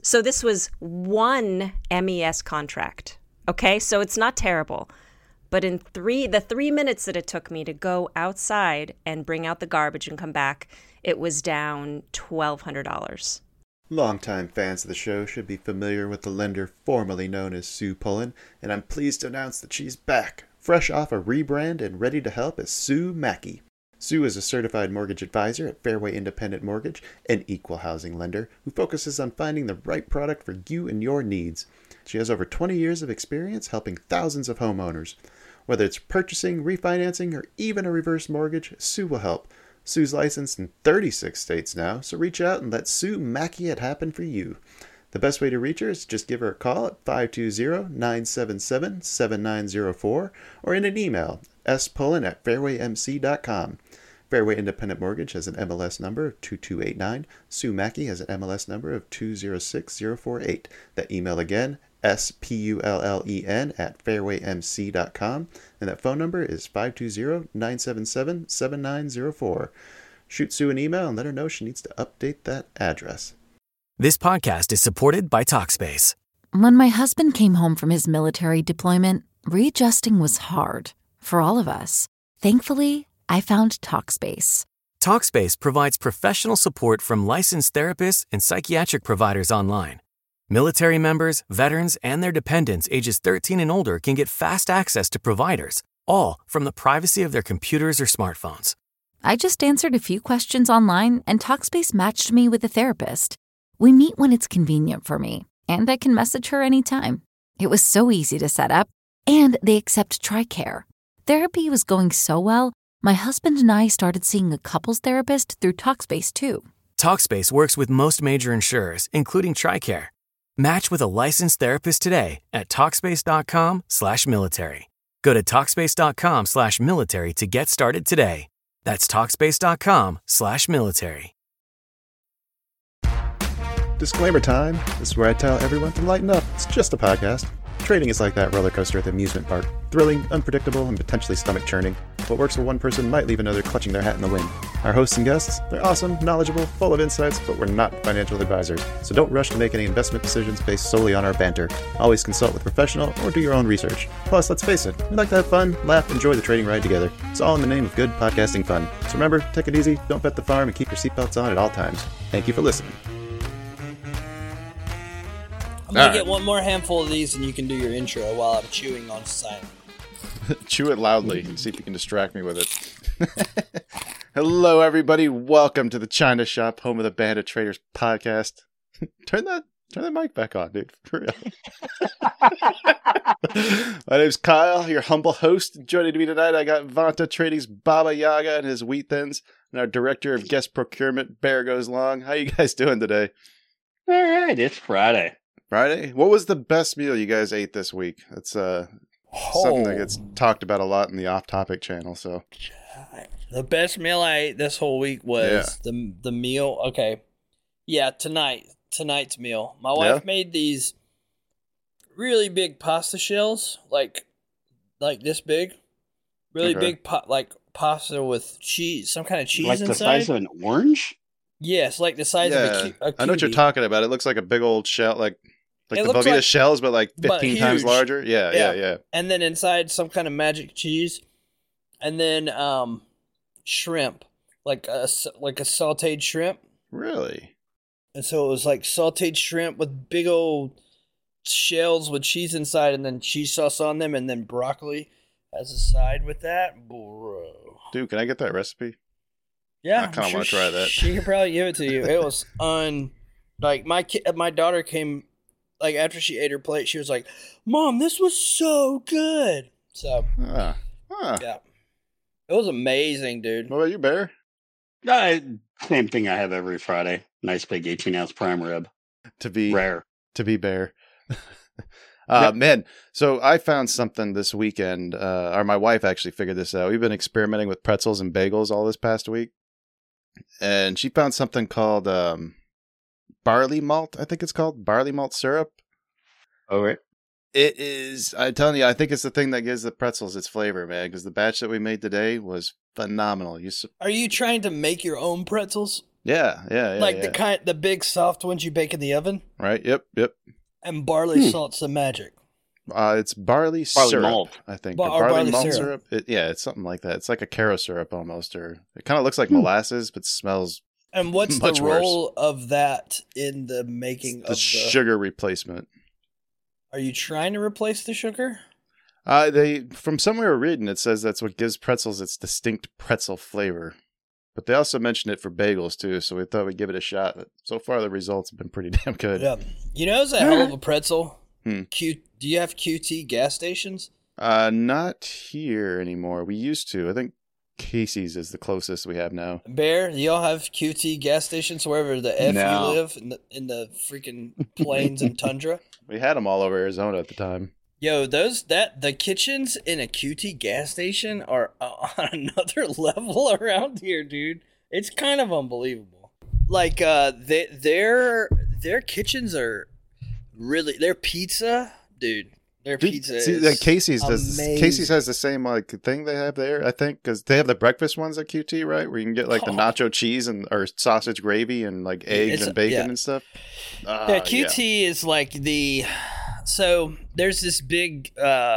So this was one MES contract. Okay, so it's not terrible. But in the 3 minutes that it took me to go outside and bring out the garbage and come back, it was down $1,200. Longtime fans of the show should be familiar with the lender formerly known as Sue Pullen, and I'm pleased to announce that she's back, fresh off a rebrand and ready to help as Sue Mackey. Sue is a certified mortgage advisor at Fairway Independent Mortgage, an equal housing lender who focuses on finding the right product for you and your needs. She has over 20 years of experience helping thousands of homeowners. Whether it's purchasing, refinancing, or even a reverse mortgage, Sue will help. Sue's licensed in 36 states now, so reach out and let Sue Mackey it happen for you. The best way to reach her is just give her a call at 520-977-7904 or in an email, spullen@fairwaymc.com. Fairway Independent Mortgage has an MLS number of 2289. Sue Mackey has an MLS number of 206048. That email again, spullen@fairwaymc.com, and that phone number is 520-977-7904. Shoot Sue an email and let her know she needs to update that address. This podcast is supported by Talkspace. When my husband came home from his military deployment, readjusting was hard for all of us. Thankfully, I found Talkspace. Talkspace provides professional support from licensed therapists and psychiatric providers online. Military members, veterans, and their dependents ages 13 and older can get fast access to providers, all from the privacy of their computers or smartphones. I just answered a few questions online, and Talkspace matched me with a therapist. We meet when it's convenient for me, and I can message her anytime. It was so easy to set up, and they accept TRICARE. Therapy was going so well, my husband and I started seeing a couples therapist through Talkspace too. Talkspace works with most major insurers, including TRICARE. Match with a licensed therapist today at Talkspace.com/military. Go to Talkspace.com/military to get started today. That's Talkspace.com/military. Disclaimer time. This is where I tell everyone to lighten up. It's just a podcast. Trading is like that roller coaster at the amusement park. Thrilling, unpredictable, and potentially stomach-churning. What works for one person might leave another clutching their hat in the wind. Our hosts and guests, they're awesome, knowledgeable, full of insights, but we're not financial advisors. So don't rush to make any investment decisions based solely on our banter. Always consult with a professional or do your own research. Plus, let's face it, we like to have fun, laugh, enjoy the trading ride together. It's all in the name of good podcasting fun. So remember, take it easy, don't bet the farm, and keep your seatbelts on at all times. Thank you for listening. I'm going to get one more handful of these and you can do your intro while I'm chewing on silent. Chew it loudly and see if you can distract me with it. Hello, everybody. Welcome to the China Shop, home of the Bandit Traders podcast. Turn that mic back on, dude. For real. My name's Kyle, your humble host. Joining me tonight, I got Vanta Trading's Baba Yaga and his Wheat Thins, and our Director of Guest Procurement, Bear Goes Long. How you guys doing today? All right, it's Friday. Friday? What was the best meal you guys ate this week? That's something that gets talked about a lot in the off-topic channel. So the best meal I ate this whole week was the meal. Okay, yeah, tonight's meal. My wife made these really big pasta shells, like this big, really big pasta with cheese, some kind of cheese like inside. Like the size of an orange. Yes, like the size of a I know what you're talking about. It looks like a big old shell, like the Velveeta like, shells, but like 15 times larger. Yeah. And then inside some kind of magic cheese, and then shrimp, like a sautéed shrimp. Really? And so it was like sautéed shrimp with big old shells with cheese inside, and then cheese sauce on them, and then broccoli as a side with that, bro. Dude, can I get that recipe? Yeah, I kind of want to try that. She could probably give it to you. It was like my daughter came, like after she ate her plate, she was like, "Mom, this was so good." So yeah, it was amazing, dude. What about you, Bear? Same thing I have every Friday. Nice big 18-ounce prime rib. To be rare. To be Bear. Man, so I found something this weekend, or my wife actually figured this out. We've been experimenting with pretzels and bagels all this past week. And she found something called barley malt, I think it's called. Barley malt syrup. Oh, right. It is, I'm telling you, I think it's the thing that gives the pretzels its flavor, man, because the batch that we made today was phenomenal. Are you trying to make your own pretzels? Yeah. Like the big soft ones you bake in the oven. Right. Yep. And barley salt's the magic. It's barley syrup, malt. I think. Barley malt syrup. It's something like that. It's like a caro syrup almost, or it kind of looks like molasses, but smells. And what's the role of that in the making of the sugar replacement? Are you trying to replace the sugar? From somewhere reading, it says that's what gives pretzels its distinct pretzel flavor. But they also mentioned it for bagels too, so we thought we'd give it a shot. But so far, the results have been pretty damn good. Yeah. You know, it's a hell of a pretzel. Hmm. Do you have QT gas stations? Not here anymore. We used to. I think Casey's is the closest we have now. Bear, do y'all have QT gas stations wherever the F No. you live in the freaking plains and tundra? We had them all over Arizona at the time. Yo, the kitchens in a QT gas station are on another level around here, dude. It's kind of unbelievable. Like their kitchens are really their pizza, dude. Their pizza is like Casey's amazing. Casey's has the same like thing they have there, I think, because they have the breakfast ones at QT, right? Where you can get like the nacho cheese or sausage gravy and like eggs and bacon and stuff. Yeah, QT is like so there's this big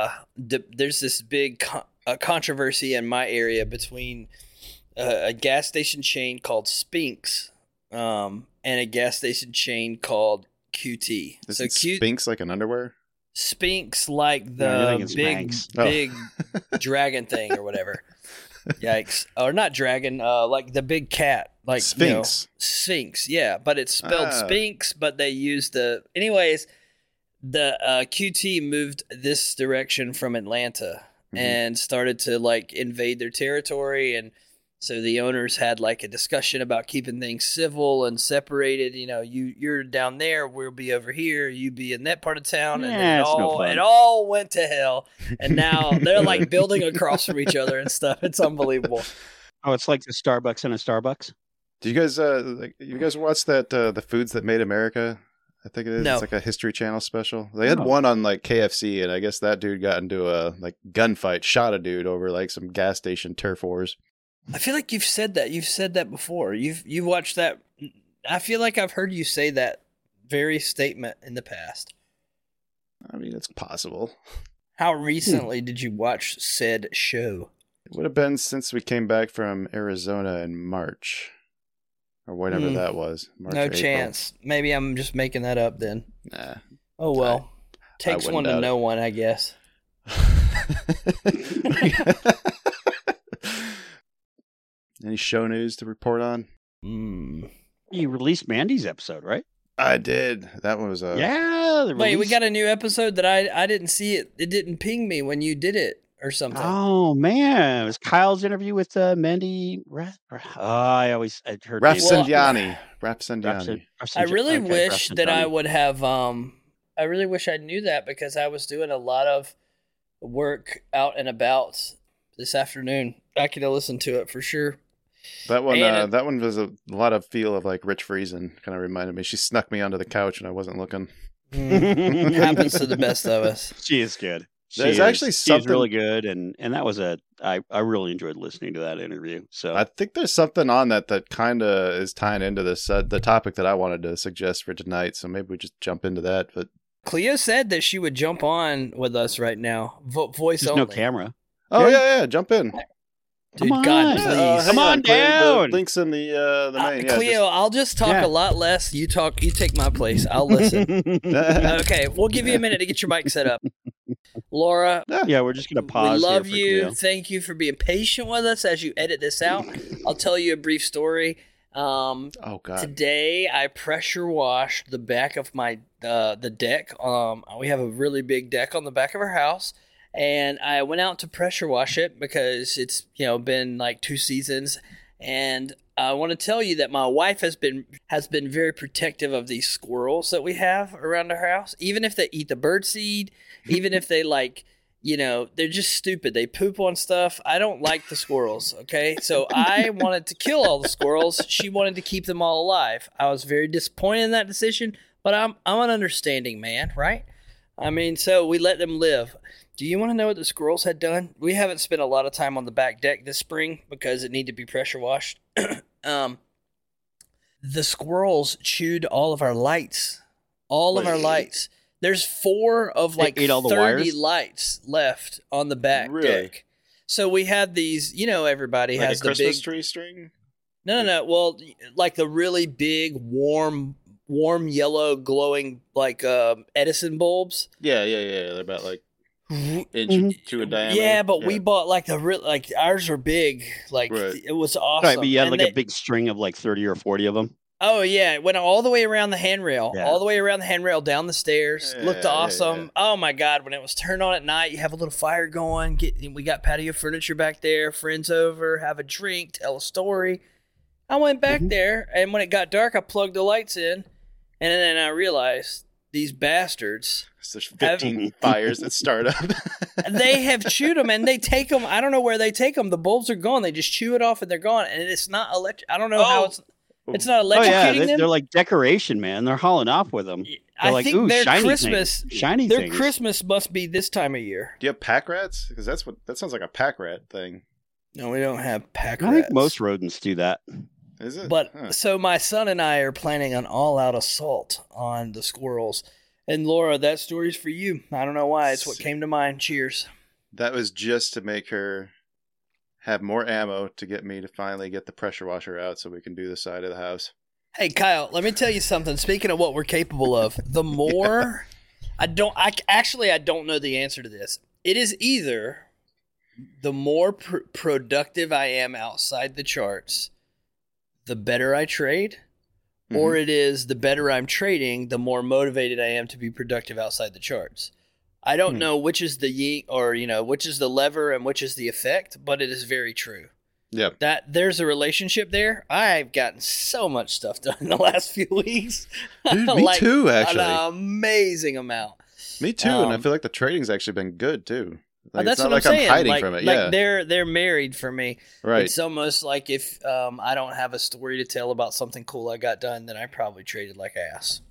controversy in my area between a gas station chain called Spinks and a gas station chain called QT. Isn't Spinks like an underwear? Spinks like the big dragon thing or whatever. Yikes. Or not dragon, like the big cat. Like Sphinx. Sphinx, yeah. But it's spelled Spinks, but they use anyways, the QT moved this direction from Atlanta and started to like invade their territory, and so the owners had like a discussion about keeping things civil and separated. You know, you're down there, we'll be over here, you be in that part of town, and then it all went to hell. And now they're like building across from each other and stuff. It's unbelievable. Oh, it's like the Starbucks in a Starbucks. Do you guys you guys watch that the Foods That Made America? I think it is. No. It's like a History Channel special. They had one on like KFC, and I guess that dude got into a like gunfight, shot a dude over like some gas station turf wars. I feel like you've said that. You've said that before. You've watched that. I feel like I've heard you say that very statement in the past. I mean, it's possible. How recently did you watch said show? It would have been since we came back from Arizona in March. Or whatever that was. March No or April. chance. Maybe I'm just making that up then. Nah. Oh, well. Takes one to know one, I guess. Any show news to report on? You released Mandy's episode, right? I did. That one was Wait, we got a new episode that I didn't see it. It didn't ping me when you did it or something. Oh man, it was Kyle's interview with Mandy. I heard Rafsanjani. I really wish that I would have. I really wish I knew that because I was doing a lot of work out and about this afternoon. I could have listened to it for sure. That one, that one was a lot of feel of like Rich Friesen. Kind of reminded me. She snuck me onto the couch and I wasn't looking. It happens to the best of us. She is good. There's actually something she's really good, and that was I really enjoyed listening to that interview. So I think there's something on that kind of is tying into this the topic that I wanted to suggest for tonight. So maybe we just jump into that. But Cleo said that she would jump on with us right now, voice there's only. no camera. Oh yeah, jump in. Dude, come on. God, please. Come on down. The links in the main. Cleo, I'll just talk a lot less. You talk. You take my place. I'll listen. Okay, we'll give you a minute to get your mic set up. Laura. Yeah, we're just gonna pause. We love here for you. Cleo. Thank you for being patient with us as you edit this out. I'll tell you a brief story. Oh God! Today I pressure washed the back of my the deck. We have a really big deck on the back of our house. And I went out to pressure wash it because it's, been like 2 seasons. And I want to tell you that my wife has been very protective of these squirrels that we have around our house. Even if they eat the birdseed, even if they they're just stupid. They poop on stuff. I don't like the squirrels, okay? So I wanted to kill all the squirrels. She wanted to keep them all alive. I was very disappointed in that decision, but I'm an understanding man, right? I mean, so we let them live. Do you want to know what the squirrels had done? We haven't spent a lot of time on the back deck this spring because it needed to be pressure washed. the squirrels chewed all of our lights. All of our lights. There's 4 of like 30 lights left on the back deck. So we had these, everybody like has a the Christmas big tree string? No. Well, like the really big, warm yellow glowing like Edison bulbs. Yeah. They're about like inch 2 in diameter. Yeah, but we bought like ours were big. Like it was awesome. Right, but you had a big string of like 30 or 40 of them. Oh yeah, it went all the way around the handrail, down the stairs. Looked awesome. Oh my God, when it was turned on at night, you have a little fire going. We got patio furniture back there. Friends over, have a drink, tell a story. I went back there, and when it got dark, I plugged the lights in, and then I realized these bastards. There's 15 fires that start up. They have chewed them, and they take them. I don't know where they take them. The bulbs are gone. They just chew it off, and they're gone. And it's not electric. I don't know how it's not electrocuting them. They're like decoration, man. They're hauling off with them. I think their shiny Christmas, shiny their things. Christmas must be this time of year. Do you have pack rats? Because that sounds like a pack rat thing. No, we don't have pack rats. I think most rodents do that. Is it? But so my son and I are planning an all-out assault on the squirrels. And Laura, that story's for you. I don't know why. It's what came to mind. Cheers. That was just to make her have more ammo to get me to finally get the pressure washer out so we can do the side of the house. Hey, Kyle, let me tell you something. Speaking of what we're capable of, the more I don't know the answer to this. It is either the more productive I am outside the charts, the better I trade, or it is the better I'm trading, the more motivated I am to be productive outside the charts. I don't know which is the yin or, which is the lever and which is the effect, but it is very true. Yep. That there's a relationship there. I've gotten so much stuff done in the last few weeks. Dude, me too, actually. An amazing amount. Me too, and I feel like the trading's actually been good too. Like, that's it's not what like I'm saying. I'm hiding from it. Yeah, they're married for me. Right. It's almost like if I don't have a story to tell about something cool I got done, then I probably traded like ass.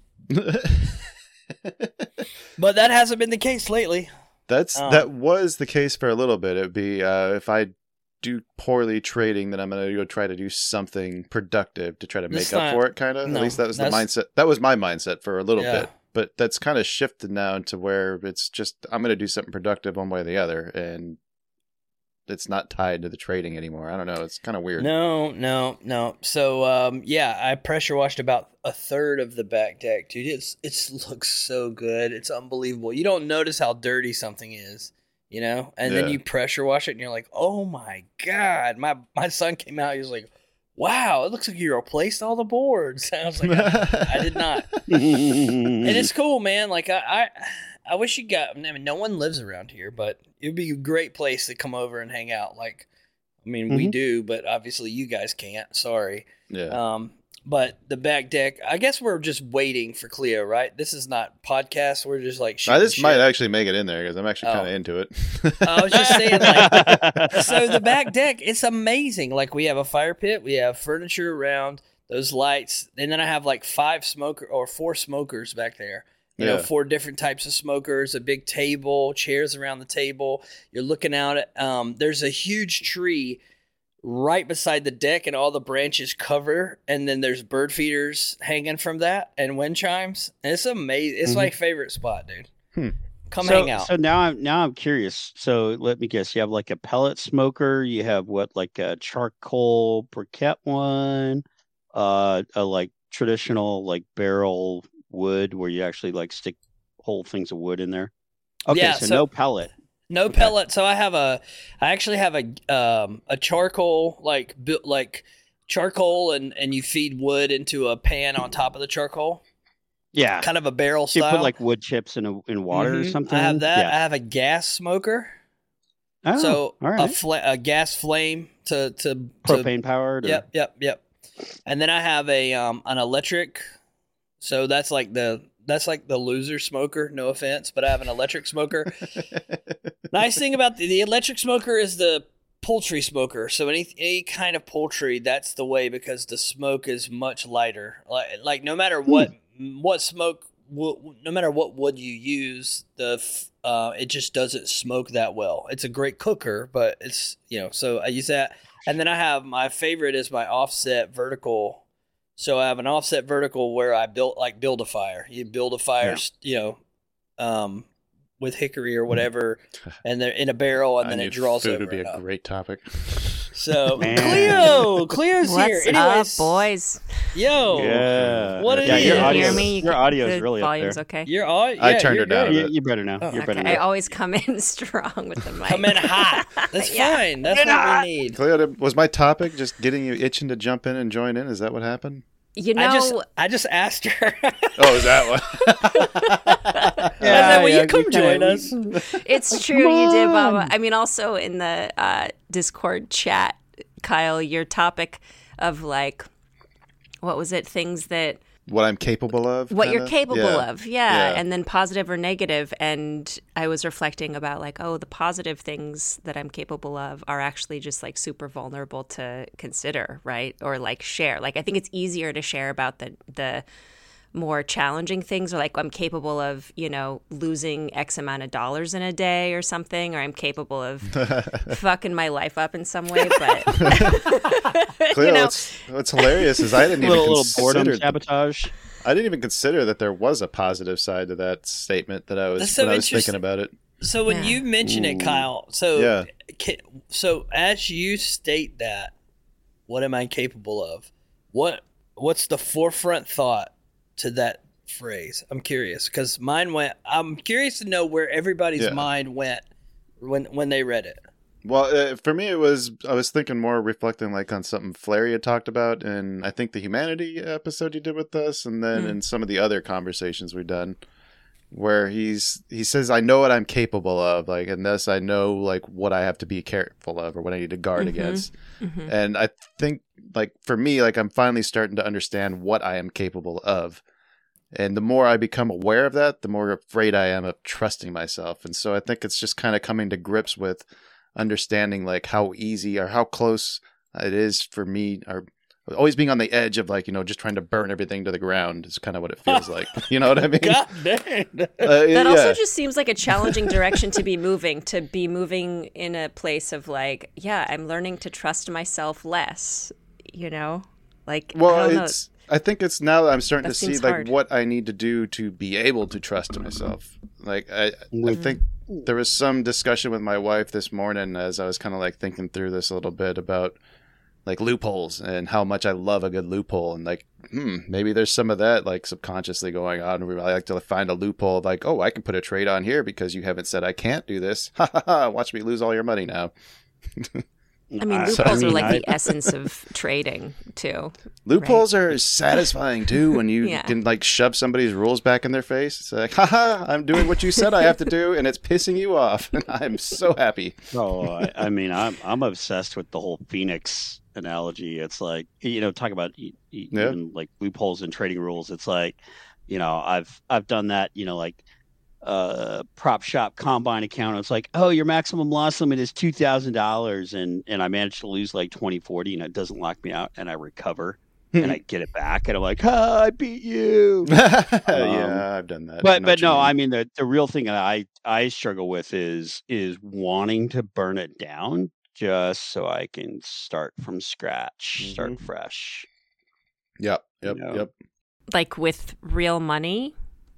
But that hasn't been the case lately. That was the case for a little bit. It'd be if I do poorly trading, then I'm going to go try to do something productive to try to make up for it. Kind of. At least that was the mindset. That was my mindset for a little bit. But that's kind of shifted now to where it's just I'm going to do something productive one way or the other, and it's not tied to the trading anymore. I don't know. It's kind of weird. No. So I pressure washed about a third of the back deck, dude. It looks so good. It's unbelievable. You don't notice how dirty something is, and then you pressure wash it, and you're like, oh my God. My son came out. He was like, wow, it looks like you replaced all the boards. I was like, I did not. And it's cool, man. Like I wish you got. I mean, no one lives around here, but it'd be a great place to come over and hang out. Like, I mean, we do, but obviously you guys can't. Sorry. Yeah. But the back deck, I guess we're just waiting for Cleo, right? This is not podcast. We're just like this might actually make it in there because I'm actually kind of into it. I was just saying, so the back deck, it's amazing. Like we have a fire pit, we have furniture around, those lights, and then I have like 4 smokers back there. 4 different types of smokers, a big table, chairs around the table. You're looking out at, there's a huge tree right beside the deck and all the branches cover. And then there's bird feeders hanging from that and wind chimes. And it's amazing. It's my favorite spot, dude. Come hang out. So now I'm curious. So let me guess. You have like a pellet smoker. You have like a charcoal briquette one, a like traditional like barrel wood where you actually like stick whole things of wood in there. Okay, so no pellet. No pellet. So I actually have a charcoal like charcoal and you feed wood into a pan on top of the charcoal. Yeah, kind of a barrel so style. You put like wood chips in water or something. I have that. Yeah. I have a gas smoker. Oh, so all right. a gas flame to propane powered. Yep. And then I have an electric. So that's like the loser smoker. No offense, but I have an electric smoker. Nice thing about the electric smoker is the poultry smoker. So any kind of poultry, that's the way because the smoke is much lighter. Like no matter what smoke, no matter what wood you use, it just doesn't smoke that well. It's a great cooker, but it's so I use that. And then I have my favorite is my offset vertical So I have an offset vertical where I build a fire. You build a fire, with hickory or whatever, and they're in a barrel, and then it draws food over. would be a great topic. So Cleo's What's here. Anyways, up, boys? Yo, Yeah. what Yeah, it your is? audio- Hear me? your audio is The really up volume's there. okay. I turned her down. You better know. You're better Okay, now. I always come in strong with the mic. Come in hot. That's Yeah. fine. That's what we need. Cleo, was my topic just getting you itching to jump in and join in? Is that what happened? You know, I just asked her. Oh, is that what? I said, "Will you come join us?" it's true. You did, Baba. I mean, also in the Discord chat, Kyle, your topic of like, what was it? Things that What I'm capable of? what you're kinda? capable Yeah. of, and then positive or negative. And I was reflecting about like, oh, the positive things that I'm capable of are actually just like super vulnerable to consider, right? Or like share. Like I think it's easier to share about the more challenging things, or like I'm capable of, losing X amount of dollars in a day or something, or I'm capable of fucking my life up in some way. But Cleo, what's hilarious is I didn't even little consider boredom sabotage. I didn't even consider that there was a positive side to that statement that I was That's so when I was interesting. thinking about it. So when you mention it, Kyle, so Yeah. so as you state that, what am I capable of? What's the forefront thought to that phrase? I'm curious because mine went. I'm curious to know where everybody's mind went when they read it. Well, for me, I was thinking more reflecting like on something Flary had talked about, and I think the humanity episode you did with us, and then in some of the other conversations we've done, where he says, "I know what I'm capable of," like, and thus I know like what I have to be careful of or what I need to guard against. And I think like for me, like I'm finally starting to understand what I am capable of. And the more I become aware of that, the more afraid I am of trusting myself. And so I think it's just kind of coming to grips with understanding like how easy or how close it is for me, or always being on the edge of like, just trying to burn everything to the ground is kind of what it feels like. You know what I mean? God dang. That also just seems like a challenging direction to be moving in a place of like, I'm learning to trust myself less, like, well, I don't know. I think it's now that I'm starting That to see seems like hard. what I need to do to be able to trust myself. Like I think there was some discussion with my wife this morning as I was kind of like thinking through this a little bit about like loopholes and how much I love a good loophole, and like maybe there's some of that like subconsciously going on where I like to find a loophole of, like, oh, I can put a trade on here because you haven't said I can't do this. Ha ha ha! Watch me lose all your money now. I mean, loopholes are like the essence of trading too. Loopholes are satisfying too when you Yeah. can like shove somebody's rules back in their face. It's like, haha, I'm doing what you said I have to do, and it's pissing you off, and I'm so happy. Oh, I mean, I'm obsessed with the whole Phoenix analogy. It's like, talk about even like loopholes in trading rules. It's like, I've done that. Like prop shop combine account. It's like, oh, your maximum loss limit is $2,000, and I managed to lose like 20-40, and it doesn't lock me out, and I recover. And I get it back, and I'm like, I beat you. Yeah, I've done that. But no, I mean the real thing that I struggle with is wanting to burn it down just so I can start from scratch, start fresh. Yep. Like with real money,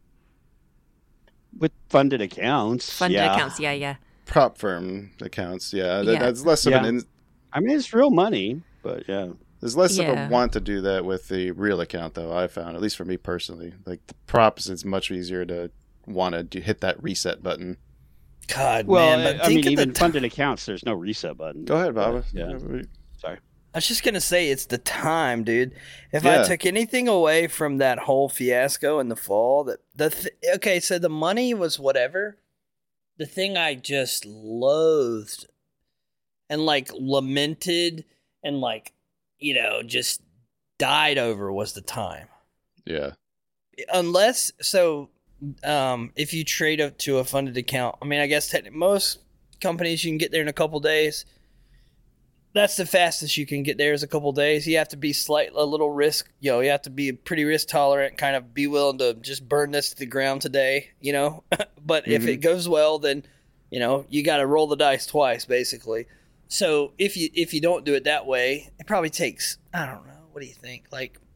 With funded accounts. yeah. Prop firm accounts, Yeah. that's less of an. I mean, it's real money, but yeah. There's less of Yeah. a want to do that with the real account, though. I found, at least for me personally, like the props, it's much easier to want to hit that reset button. God, Well, man. But I think mean, of the even funded accounts, there's no reset button. Go ahead, Baba. Yeah. Sorry. I was just gonna say it's the time, dude. If Yeah. I took anything away from that whole fiasco in the fall, okay, so the money was whatever. The thing I just loathed and like lamented and like just died over was the time. Yeah. Unless if you trade up to a funded account, I mean, I guess most companies you can get there in a couple days. That's the fastest you can get there is a couple days. You have to be a little risk. You have to be pretty risk tolerant, kind of be willing to just burn this to the ground today, But if it goes well, then, you got to roll the dice twice, basically. So if you don't do it that way, it probably takes, I don't know, what do you think? Like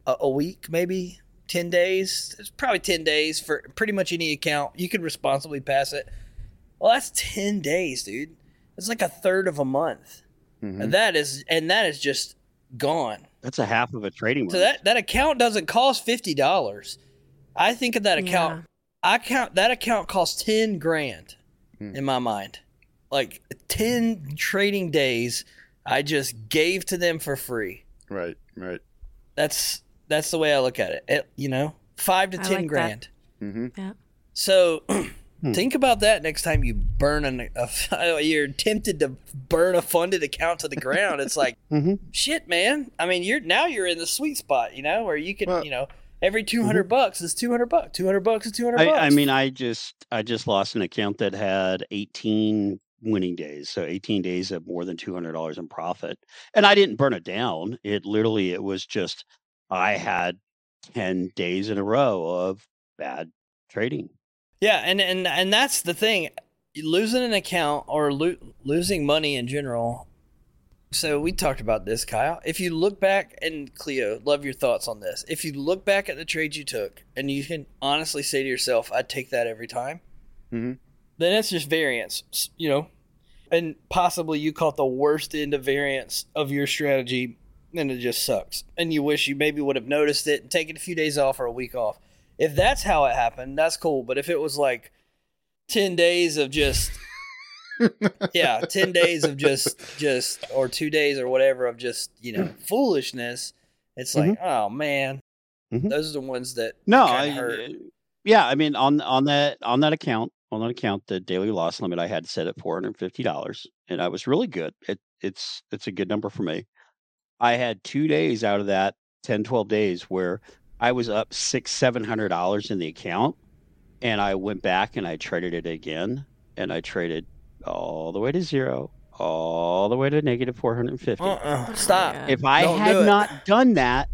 a week, maybe 10 days. It's probably 10 days for pretty much any account. You could responsibly pass it. Well, that's 10 days, dude. It's like a third of a month. Mm-hmm. And that is just gone. That's a half of a trading. So that account doesn't cost $50. I think of that account. That account costs $10,000 in my mind. Like 10 trading days, I just gave to them for free. Right. That's the way I look at it. $5 to $10,000. Mm-hmm. Yeah. So think about that next time you burn you're tempted to burn a funded account to the ground. It's like, shit, man. I mean, you're in the sweet spot, where you can, every $200 is $200. $200 is $200. I mean, I just lost an account that had 18 winning days, so 18 days of more than $200 in profit, and I didn't burn it down. It was just I had 10 days in a row of bad trading. Yeah, and that's the thing. Losing an account or losing money in general. So we talked about this, Kyle. If you look back, and Cleo, love your thoughts on this. If you look back at the trades you took, and you can honestly say to yourself, I'd take that every time, then it's just variance, and possibly you caught the worst end of variance of your strategy, and it just sucks. And you wish you maybe would have noticed it and taken a few days off or a week off. If that's how it happened, that's cool. But if it was like 10 days of just, 10 days of just, or 2 days or whatever of just, foolishness, it's like, oh man, those are the ones that hurt. Yeah. I mean, on that account, the daily loss limit I had set at $450, and I was really good. It's a good number for me. I had 2 days out of that 10, 12 days where I was up $600-700 in the account, and I went back and I traded it again, and I traded all the way to zero, all the way to negative 450. Stop. If I had not done that,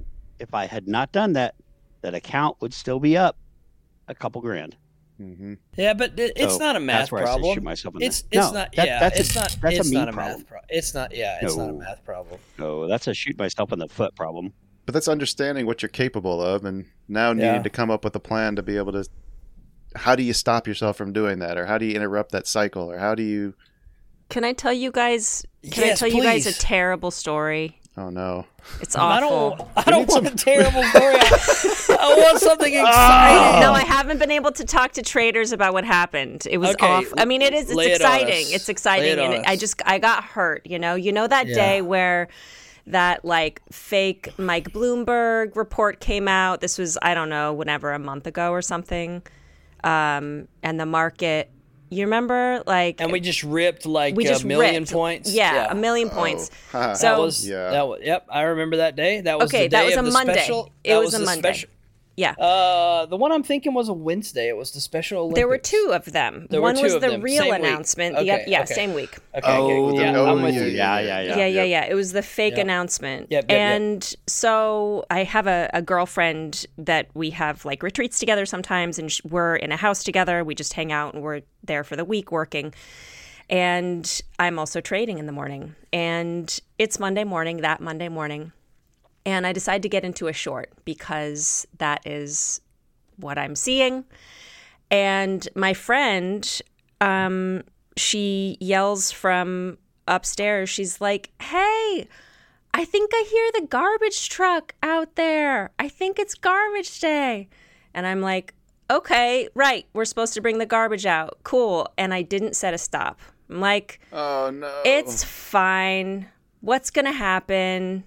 that account would still be up a couple grand. Mm-hmm. Yeah, but it's not a math problem. I shoot myself in it's no, not. That, Yeah, that's it's a, not. That's it's a me not a problem. math problem. It's not. Yeah, it's not a math problem. No, that's a shoot myself in the foot problem. But that's understanding what you're capable of, and now needing to come up with a plan to be able to. How do you stop yourself from doing that, or how do you interrupt that cycle, or how do you? Can I tell you guys? Yes, you guys a please. terrible story? Oh no! It's awful. I don't want a terrible story. I want something exciting. No, I haven't been able to talk to traders about what happened. It was Okay, awful. I mean, it's lay it exciting. on us. It's exciting, Lay it on and us. I got hurt. You know that day where that like fake Mike Bloomberg report came out. This was, I don't know, whenever, a month ago or something, and the market. You remember, like, And we just ripped like we just a million ripped. points. Yeah, a million points. Ha. So That was, yep, I remember that day. That was Okay, the day that was of a the Monday. special. It that was a the Monday. special- yeah. The one I'm thinking was a Wednesday. It was the Special Olympics. There were two of them. There were One two was of the them. real Same week. announcement. Okay, Yeah, okay. same week. Okay, I'm with you. Yeah. Yeah. It was the fake announcement. Yep. And so I have a girlfriend that we have like retreats together sometimes, and we're in a house together. We just hang out, and we're there for the week working. And I'm also trading in the morning. And it's that Monday morning. And I decide to get into a short because that is what I'm seeing. And my friend, she yells from upstairs. She's like, "Hey, I think I hear the garbage truck out there. I think it's garbage day." And I'm like, "Okay, right. We're supposed to bring the garbage out. Cool." And I didn't set a stop. I'm like, Oh no! "It's fine. What's going to happen?"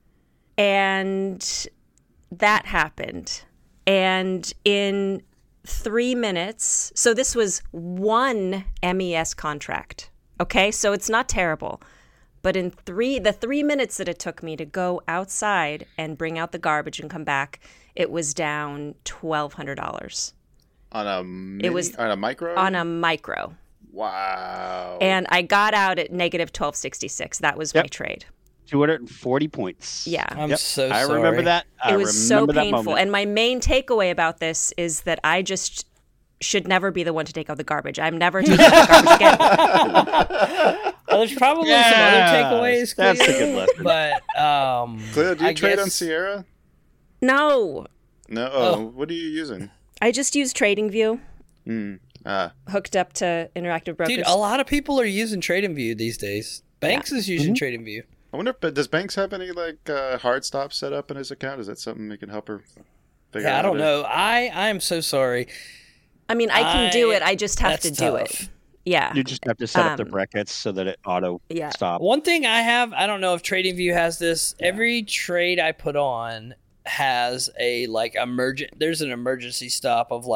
And that happened. And in 3 minutes, so this was one MES contract. Okay, so it's not terrible. But in the 3 minutes that it took me to go outside and bring out the garbage and come back, it was down $1,200 on a on a micro. on a micro. Wow! And I got out at negative 1266. That was my trade. 240 points. Yeah. I'm so sorry. I remember that. It was so remember that painful. moment. And my main takeaway about this is that I just should never be the one to take out the garbage. I'm never taking out the garbage again. Well, there's probably some other takeaways. That's a Cleo, good lesson. But Cleo, do you I trade on guess- Sierra? No. No. Oh. What are you using? I just use TradingView. Hooked up to Interactive Brokers. Dude, a lot of people are using TradingView these days. Banks is using TradingView. I wonder if does Banks have any hard stops set up in his account? Is that something that can help her figure out? Yeah, I don't know. I am so sorry. I mean, I can do it. I just have to do it. Yeah. You just have to set up the brackets so that it auto stops. One thing I have, I don't know if TradingView has this. Every trade I put on has a there's an emergency stop of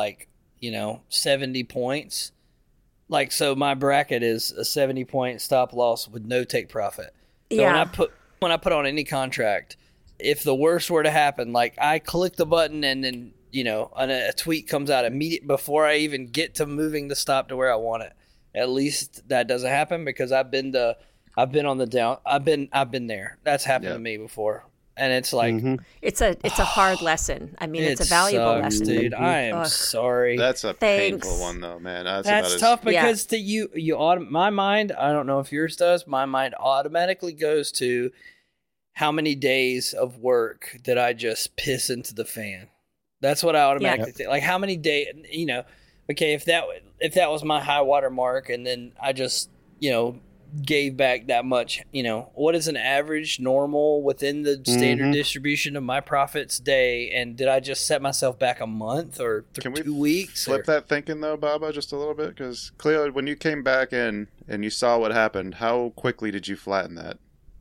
70 points. So my bracket is a 70-point stop loss with no take profit. So when I put on any contract, if the worst were to happen, I click the button and then a tweet comes out immediate before I even get to moving the stop to where I want it. At least that doesn't happen because I've been on the down. I've been there. That's happened to me before. And it's it's a hard lesson. I mean, it's a valuable lesson. Dude, I am sorry. That's a painful one though, man. That's tough because my mind, I don't know if yours does, my mind automatically goes to how many days of work did I just piss into the fan? That's what I automatically think. How many days, okay, if that was my high water mark and then I just, gave back that much, what is an average normal within the standard distribution of my profits day? And did I just set myself back a month or 2 weeks? Flip that thinking though, Baba, just a little bit? Because Cleo, when you came back in and you saw what happened, how quickly did you flatten that?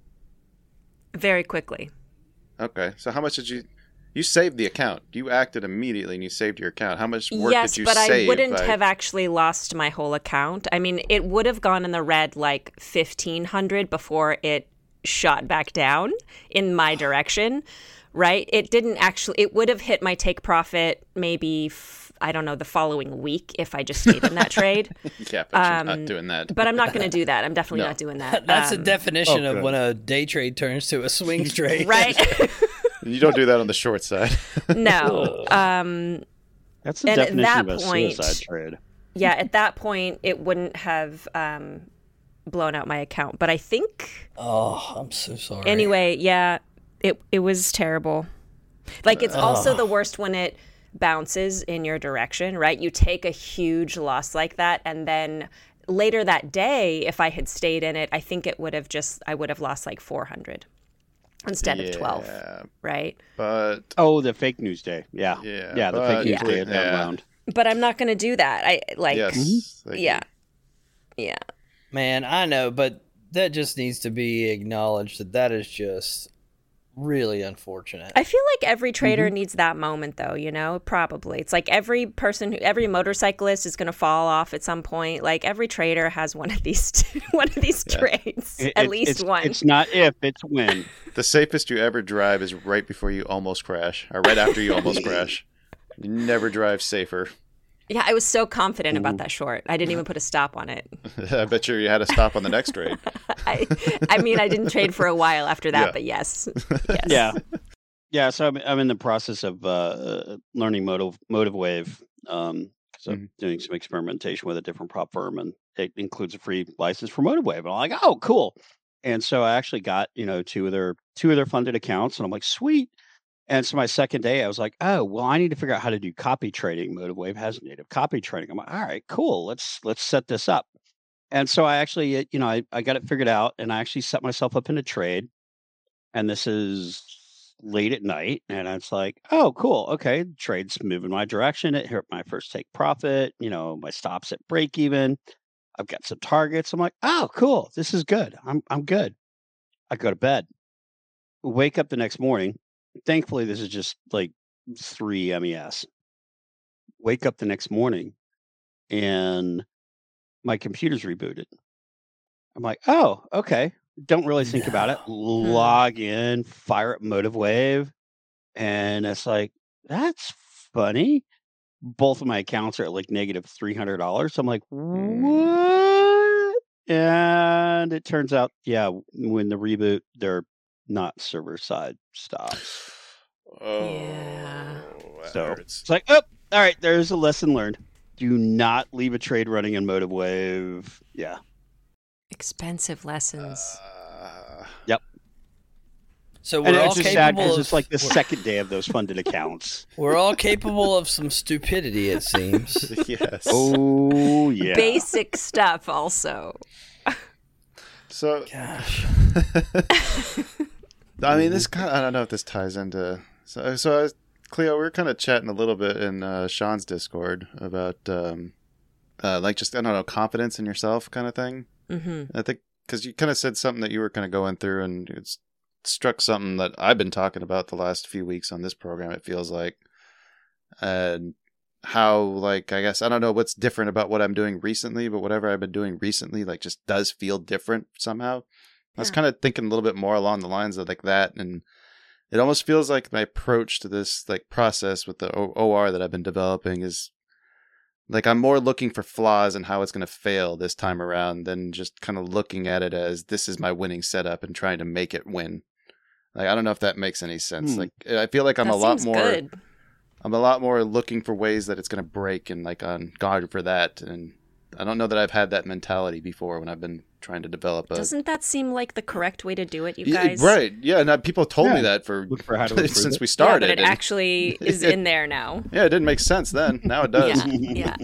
Very quickly. Okay. So how much did you saved the account. You acted immediately and you saved your account. How much work did you save? Yes, but I wouldn't have actually lost my whole account. I mean, it would have gone in the red 1,500 before it shot back down in my direction, right? It would have hit my take profit maybe, I don't know, the following week if I just stayed in that trade. Yeah, but you're not doing that. But I'm not going to do that. I'm definitely not doing that. That's the definition of when a day trade turns to a swing trade. Right? You don't do that on the short side. No. That's the definition of a suicide trade. Yeah, at that point, it wouldn't have blown out my account. But I think... Oh, I'm so sorry. Anyway, yeah, it was terrible. It's also the worst when it bounces in your direction, right? You take a huge loss like that, and then later that day, if I had stayed in it, I think I would have lost 400. Instead of 12, right? But the fake news day, the fake news day at that round. But I'm not going to do that. Yeah. Man, I know, but that just needs to be acknowledged that is just really unfortunate. I feel like every trader needs that moment, though. Probably it's every motorcyclist is going to fall off at some point. Every trader has one of these trades, at least one. It's not if, it's when. The safest you ever drive is right before you almost crash, or right after you almost crash. You never drive safer. Yeah, I was so confident about that short. I didn't even put a stop on it. I bet you had a stop on the next trade. I mean, I didn't trade for a while after that, but yes. Yeah. So I'm in the process of learning Motive Wave because I'm doing some experimentation with a different prop firm, and it includes a free license for Motive Wave. And I'm like, oh, cool. And so I actually got two of their funded accounts, and I'm like, sweet. And so my second day, I was like, oh, well, I need to figure out how to do copy trading. Motive Wave has native copy trading. I'm like, all right, cool. Let's set this up. And so I actually, I got it figured out, and I actually set myself up in a trade. And this is late at night, and it's like, oh, cool. Okay, trade's moving my direction. It hit my first take profit. My stops at break even. I've got some targets. I'm like, oh, cool. This is good. I'm good. I go to bed. Wake up the next morning. Thankfully, this is just 3 MES. Wake up the next morning, and my computer's rebooted. I'm like, oh, okay. Don't really think about it. Log in, fire up Motive Wave, and it's like, that's funny. Both of my accounts are at negative $300. I'm like, what? And it turns out, when the reboot, they're not server-side stops. Oh, yeah. So it's like, oh, all right, there's a lesson learned. Do not leave a trade running in Motive Wave. Yeah. Expensive lessons. Yep. So we're And all it's just sad capable because of, it's like the second day of those funded accounts. we're all capable of some stupidity, it seems. Yes. Oh yeah. Basic stuff also. So, Gosh. I mean, this kind of, I don't know if this ties into. So Cleo, we were kind of chatting a little bit in Sean's Discord about, like, just, I don't know, confidence in yourself kind of thing. Mm-hmm. I think, because you kind of said something that you were kind of going through, and it's struck something that I've been talking about the last few weeks on this program, it feels like. And how, like, I guess, I don't know what's different about what I'm doing recently, but whatever I've been doing recently, like, just does feel different somehow. I was kind of thinking a little bit more along the lines of like that, and it almost feels like my approach to this like process with the OR that I've been developing is like I'm more looking for flaws and how it's going to fail this time around than just kind of looking at it as this is my winning setup and trying to make it win. Like, I don't know if that makes any sense. Like, I feel like I'm That a lot seems more good. I'm a lot more looking for ways that it's going to break and like on guard for that. And I don't know that I've had that mentality before when I've been trying to develop a. Doesn't that seem like the correct way to do it, you guys? Right. Yeah. And people told me that Look for how to improve since it. we Yeah, started. but it and- actually is in there now. Yeah, it didn't make sense then. Now it does. Yeah.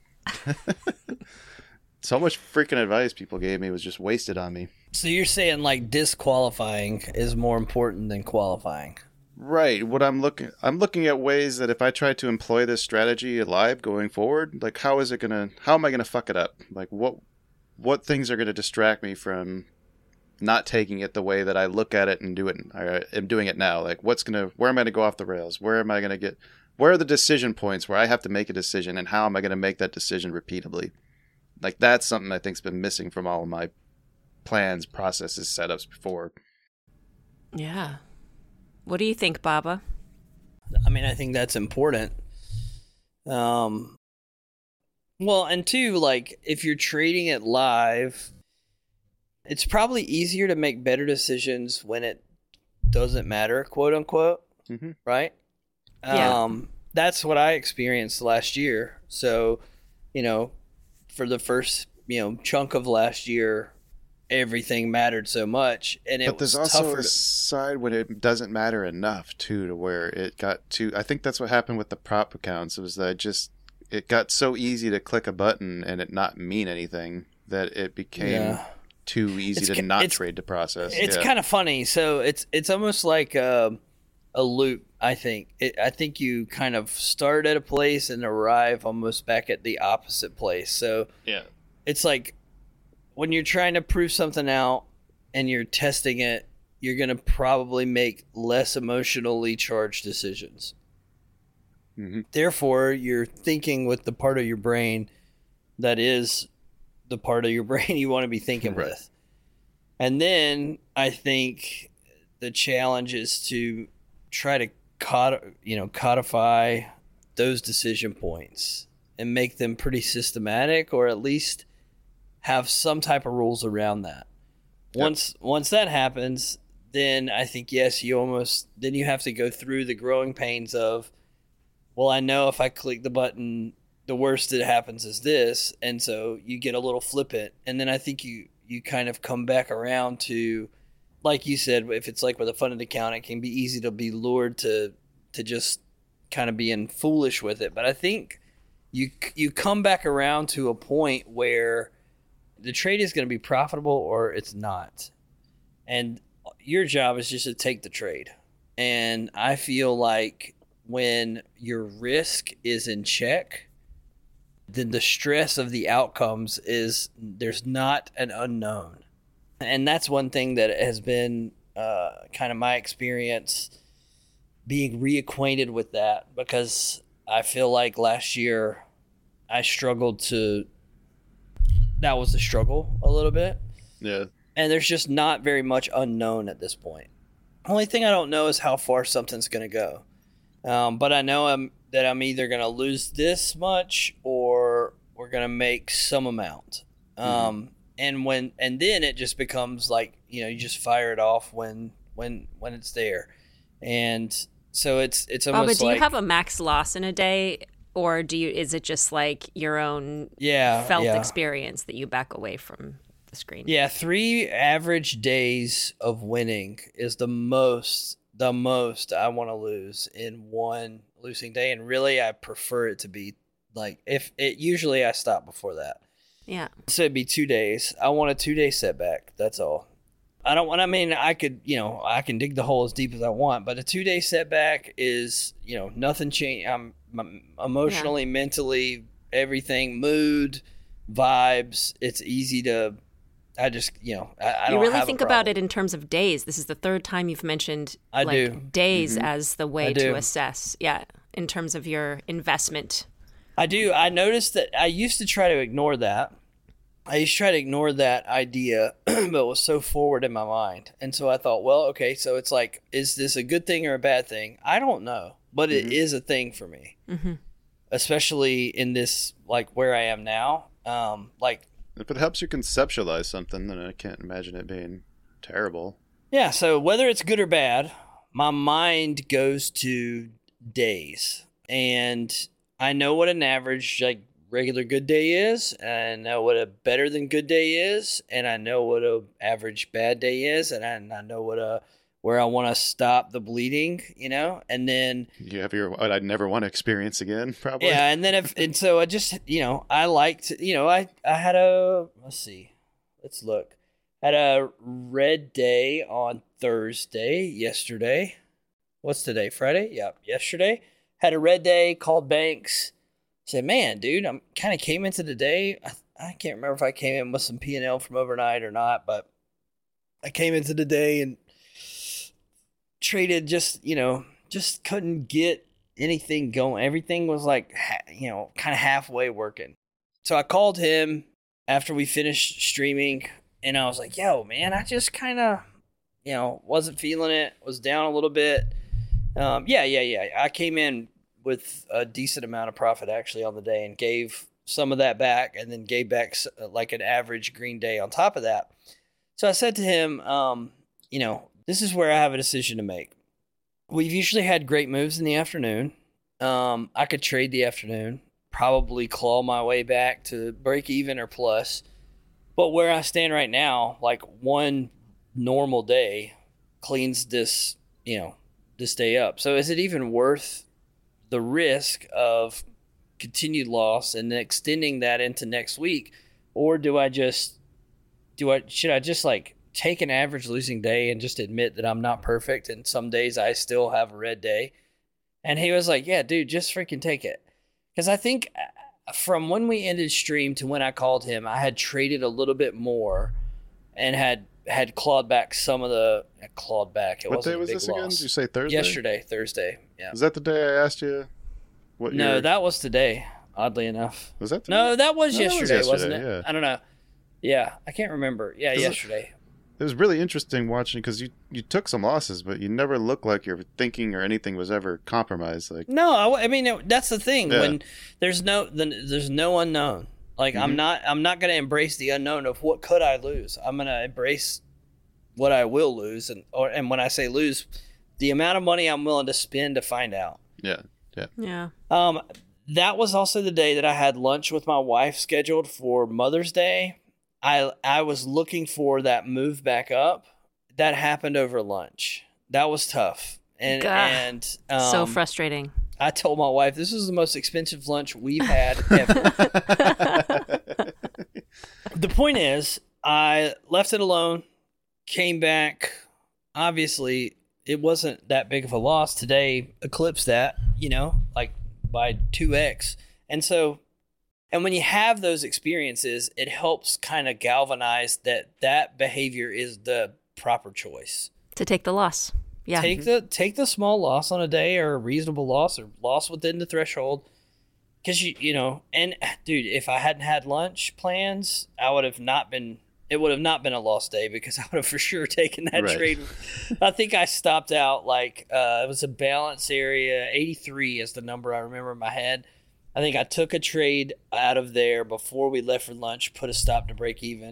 So much freaking advice people gave me was just wasted on me. So you're saying like disqualifying is more important than qualifying? Right. What I'm looking at ways that if I try to employ this strategy live going forward, like how am I gonna fuck it up? Like what things are gonna distract me from not taking it the way that I look at it and do it, or am doing it now? Like where am I gonna go off the rails? Where are the decision points where I have to make a decision, and how am I gonna make that decision repeatably? Like that's something I think's been missing from all of my plans, processes, setups before. Yeah. What do you think, Baba? I mean, I think that's important. Well, and two, like if you're trading it live, it's probably easier to make better decisions when it doesn't matter, quote unquote. Mm-hmm. Right? Yeah. That's what I experienced last year. So, for the first, chunk of last year, everything mattered so much, and But there's was also tougher a side when it doesn't matter enough too, to where it got too. I think that's what happened with the prop accounts. It was that it got so easy to click a button and it not mean anything that it became too easy to not trade the process. It's kind of funny. So it's almost like a loop. I think you kind of start at a place and arrive almost back at the opposite place. So yeah, it's like when you're trying to prove something out and you're testing it, you're going to probably make less emotionally charged decisions. Mm-hmm. Therefore, you're thinking with the part of your brain that is the part of your brain you want to be thinking Right. with. And then I think the challenge is to try to codify those decision points and make them pretty systematic, or at least have some type of rules around that. Yep. Once that happens, then I think, yes, you have to go through the growing pains of, well, I know if I click the button, the worst that happens is this. And so you get a little flippant. And then I think you kind of come back around to, like you said, if it's like with a funded account, it can be easy to be lured to just kind of being foolish with it. But I think you come back around to a point where the trade is going to be profitable or it's not. And your job is just to take the trade. And I feel like when your risk is in check, then the stress of the outcomes there's not an unknown. And that's one thing that has been kind of my experience being reacquainted with that, because I feel like last year I struggled that was the struggle a little bit. Yeah. And there's just not very much unknown at this point. Only thing I don't know is how far something's going to go. But I know that I'm either going to lose this much or we're going to make some amount. And then it just becomes like, you just fire it off when it's there. And so it's almost do like, you have a max loss in a day, or is it just like your own felt experience that you back away from the screen. Yeah, 3 average days of winning is the most I want to lose in one losing day. And really, I prefer it to be like, if it usually I stop before that. Yeah. So it'd be 2 days. I want a 2-day setback. That's all. I don't want, I mean, I could, I can dig the hole as deep as I want, but a 2-day setback is, nothing change. I'm emotionally, mentally, everything, mood, vibes. It's easy to, I just, I don't You really have think a about problem. it in terms of days. This is the third time you've mentioned I do. days as the way I do. to assess. Yeah, in terms of your investment. I do. I noticed that I used to try to ignore that. I used to try to ignore that idea, but it was so forward in my mind. And so I thought, well, okay, so it's like, is this a good thing or a bad thing? I don't know, but it is a thing for me, especially in this, like where I am now. If it helps you conceptualize something, then I can't imagine it being terrible. Yeah, so whether it's good or bad, my mind goes to days. And I know what an average, like, regular good day is, and I know what a better than good day is, and I know what a average bad day is, and I know what where I want to stop the bleeding, and then You have what I'd never want to experience again, probably. yeah, and then so I just I liked I had let's look, had a red day on Thursday yesterday. What's today? Friday? Yeah, yesterday had a red day. Called banks. Said, man, dude, I'm kind of came into the day. I can't remember if I came in with some P&L from overnight or not, but I came into the day and traded just couldn't get anything going. Everything was like, kind of halfway working. So I called him after we finished streaming and I was like, yo, man, I just kind of, wasn't feeling it, was down a little bit. Yeah. I came in with a decent amount of profit actually on the day and gave some of that back and then gave back like an average green day on top of that. So I said to him, this is where I have a decision to make. We've usually had great moves in the afternoon. I could trade the afternoon, probably claw my way back to break even or plus. But where I stand right now, like one normal day cleans this day up. So is it even worth the risk of continued loss and extending that into next week? Or should I just like take an average losing day and just admit that I'm not perfect and some days I still have a red day? And he was like, yeah, dude, just freaking take it. Because I think from when we ended stream to when I called him, I had traded a little bit more and had clawed back some of the clawed back. What day was this again? Did you say Thursday? Thursday. Yeah. Is that the day I asked you? That was today. Oddly enough. Was that today? No, that was yesterday, wasn't it? Yeah. I don't know. Yeah, I can't remember. Yeah, yesterday. It was really interesting watching because you took some losses, but you never looked like your thinking or anything was ever compromised. Like no, I mean that's the thing when there's no unknown. Like I'm not going to embrace the unknown of what could I lose. I'm going to embrace what I will lose, and when I say lose, the amount of money I'm willing to spend to find out. Yeah. That was also the day that I had lunch with my wife scheduled for Mother's Day. I was looking for that move back up. That happened over lunch. That was tough. And so frustrating. I told my wife, this is the most expensive lunch we've had ever. The point is, I left it alone, came back. Obviously, it wasn't that big of a loss. Today eclipsed that, like by 2x. And when you have those experiences, it helps kind of galvanize that behavior is the proper choice. To take the loss. Yeah. Take the small loss on a day, or a reasonable loss, or loss within the threshold. Because and dude, if I hadn't had lunch plans, it would have not been a lost day, because I would have for sure taken that trade. I think I stopped out it was a balance area. 83 is the number I remember in my head. I think I took a trade out of there before we left for lunch, put a stop to break even,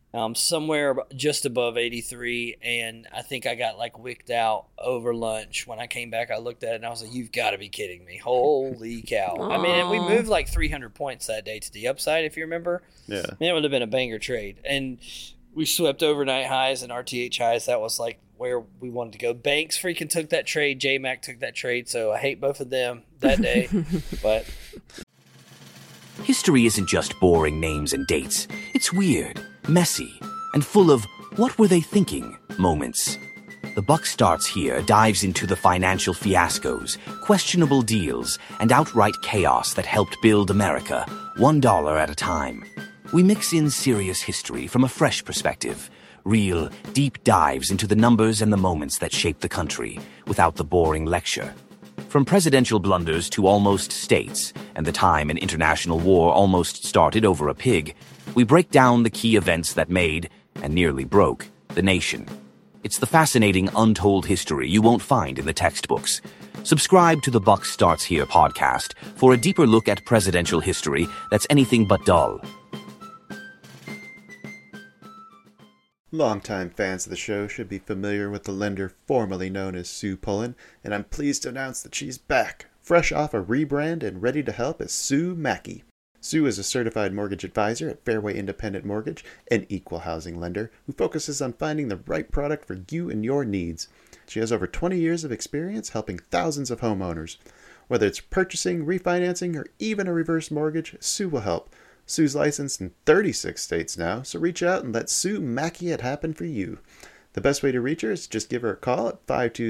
somewhere just above 83, and I think I got like wicked out over lunch. When I came back, I looked at it and I was like, "You've got to be kidding me! Holy cow!" I mean, and we moved like 300 points that day to the upside, if you remember. Yeah, I mean, it would have been a banger trade, and we swept overnight highs and RTH highs. That was like where we wanted to go. Banks freaking took that trade. JMac took that trade, so I hate both of them that day, but. History isn't just boring names and dates. It's weird, messy, and full of what were they thinking moments. The Buck Starts Here dives into the financial fiascos, questionable deals, and outright chaos that helped build America, $1 at a time. We mix in serious history from a fresh perspective, real, deep dives into the numbers and the moments that shaped the country, without the boring lecture. From presidential blunders to almost states, and the time an international war almost started over a pig, we break down the key events that made, and nearly broke, the nation. It's the fascinating, untold history you won't find in the textbooks. Subscribe to the Buck Starts Here podcast for a deeper look at presidential history that's anything but dull. Longtime fans of the show should be familiar with the lender formerly known as Sue Pullen, and I'm pleased to announce that she's back, fresh off a rebrand and ready to help as Sue Mackey. Sue is a certified mortgage advisor at Fairway Independent Mortgage, an equal housing lender who focuses on finding the right product for you and your needs. She has over 20 years of experience helping thousands of homeowners. Whether it's purchasing, refinancing, or even a reverse mortgage, Sue will help. Sue's licensed in 36 states now, so reach out and let Sue Mackey it happen for you. The best way to reach her is just give her a call at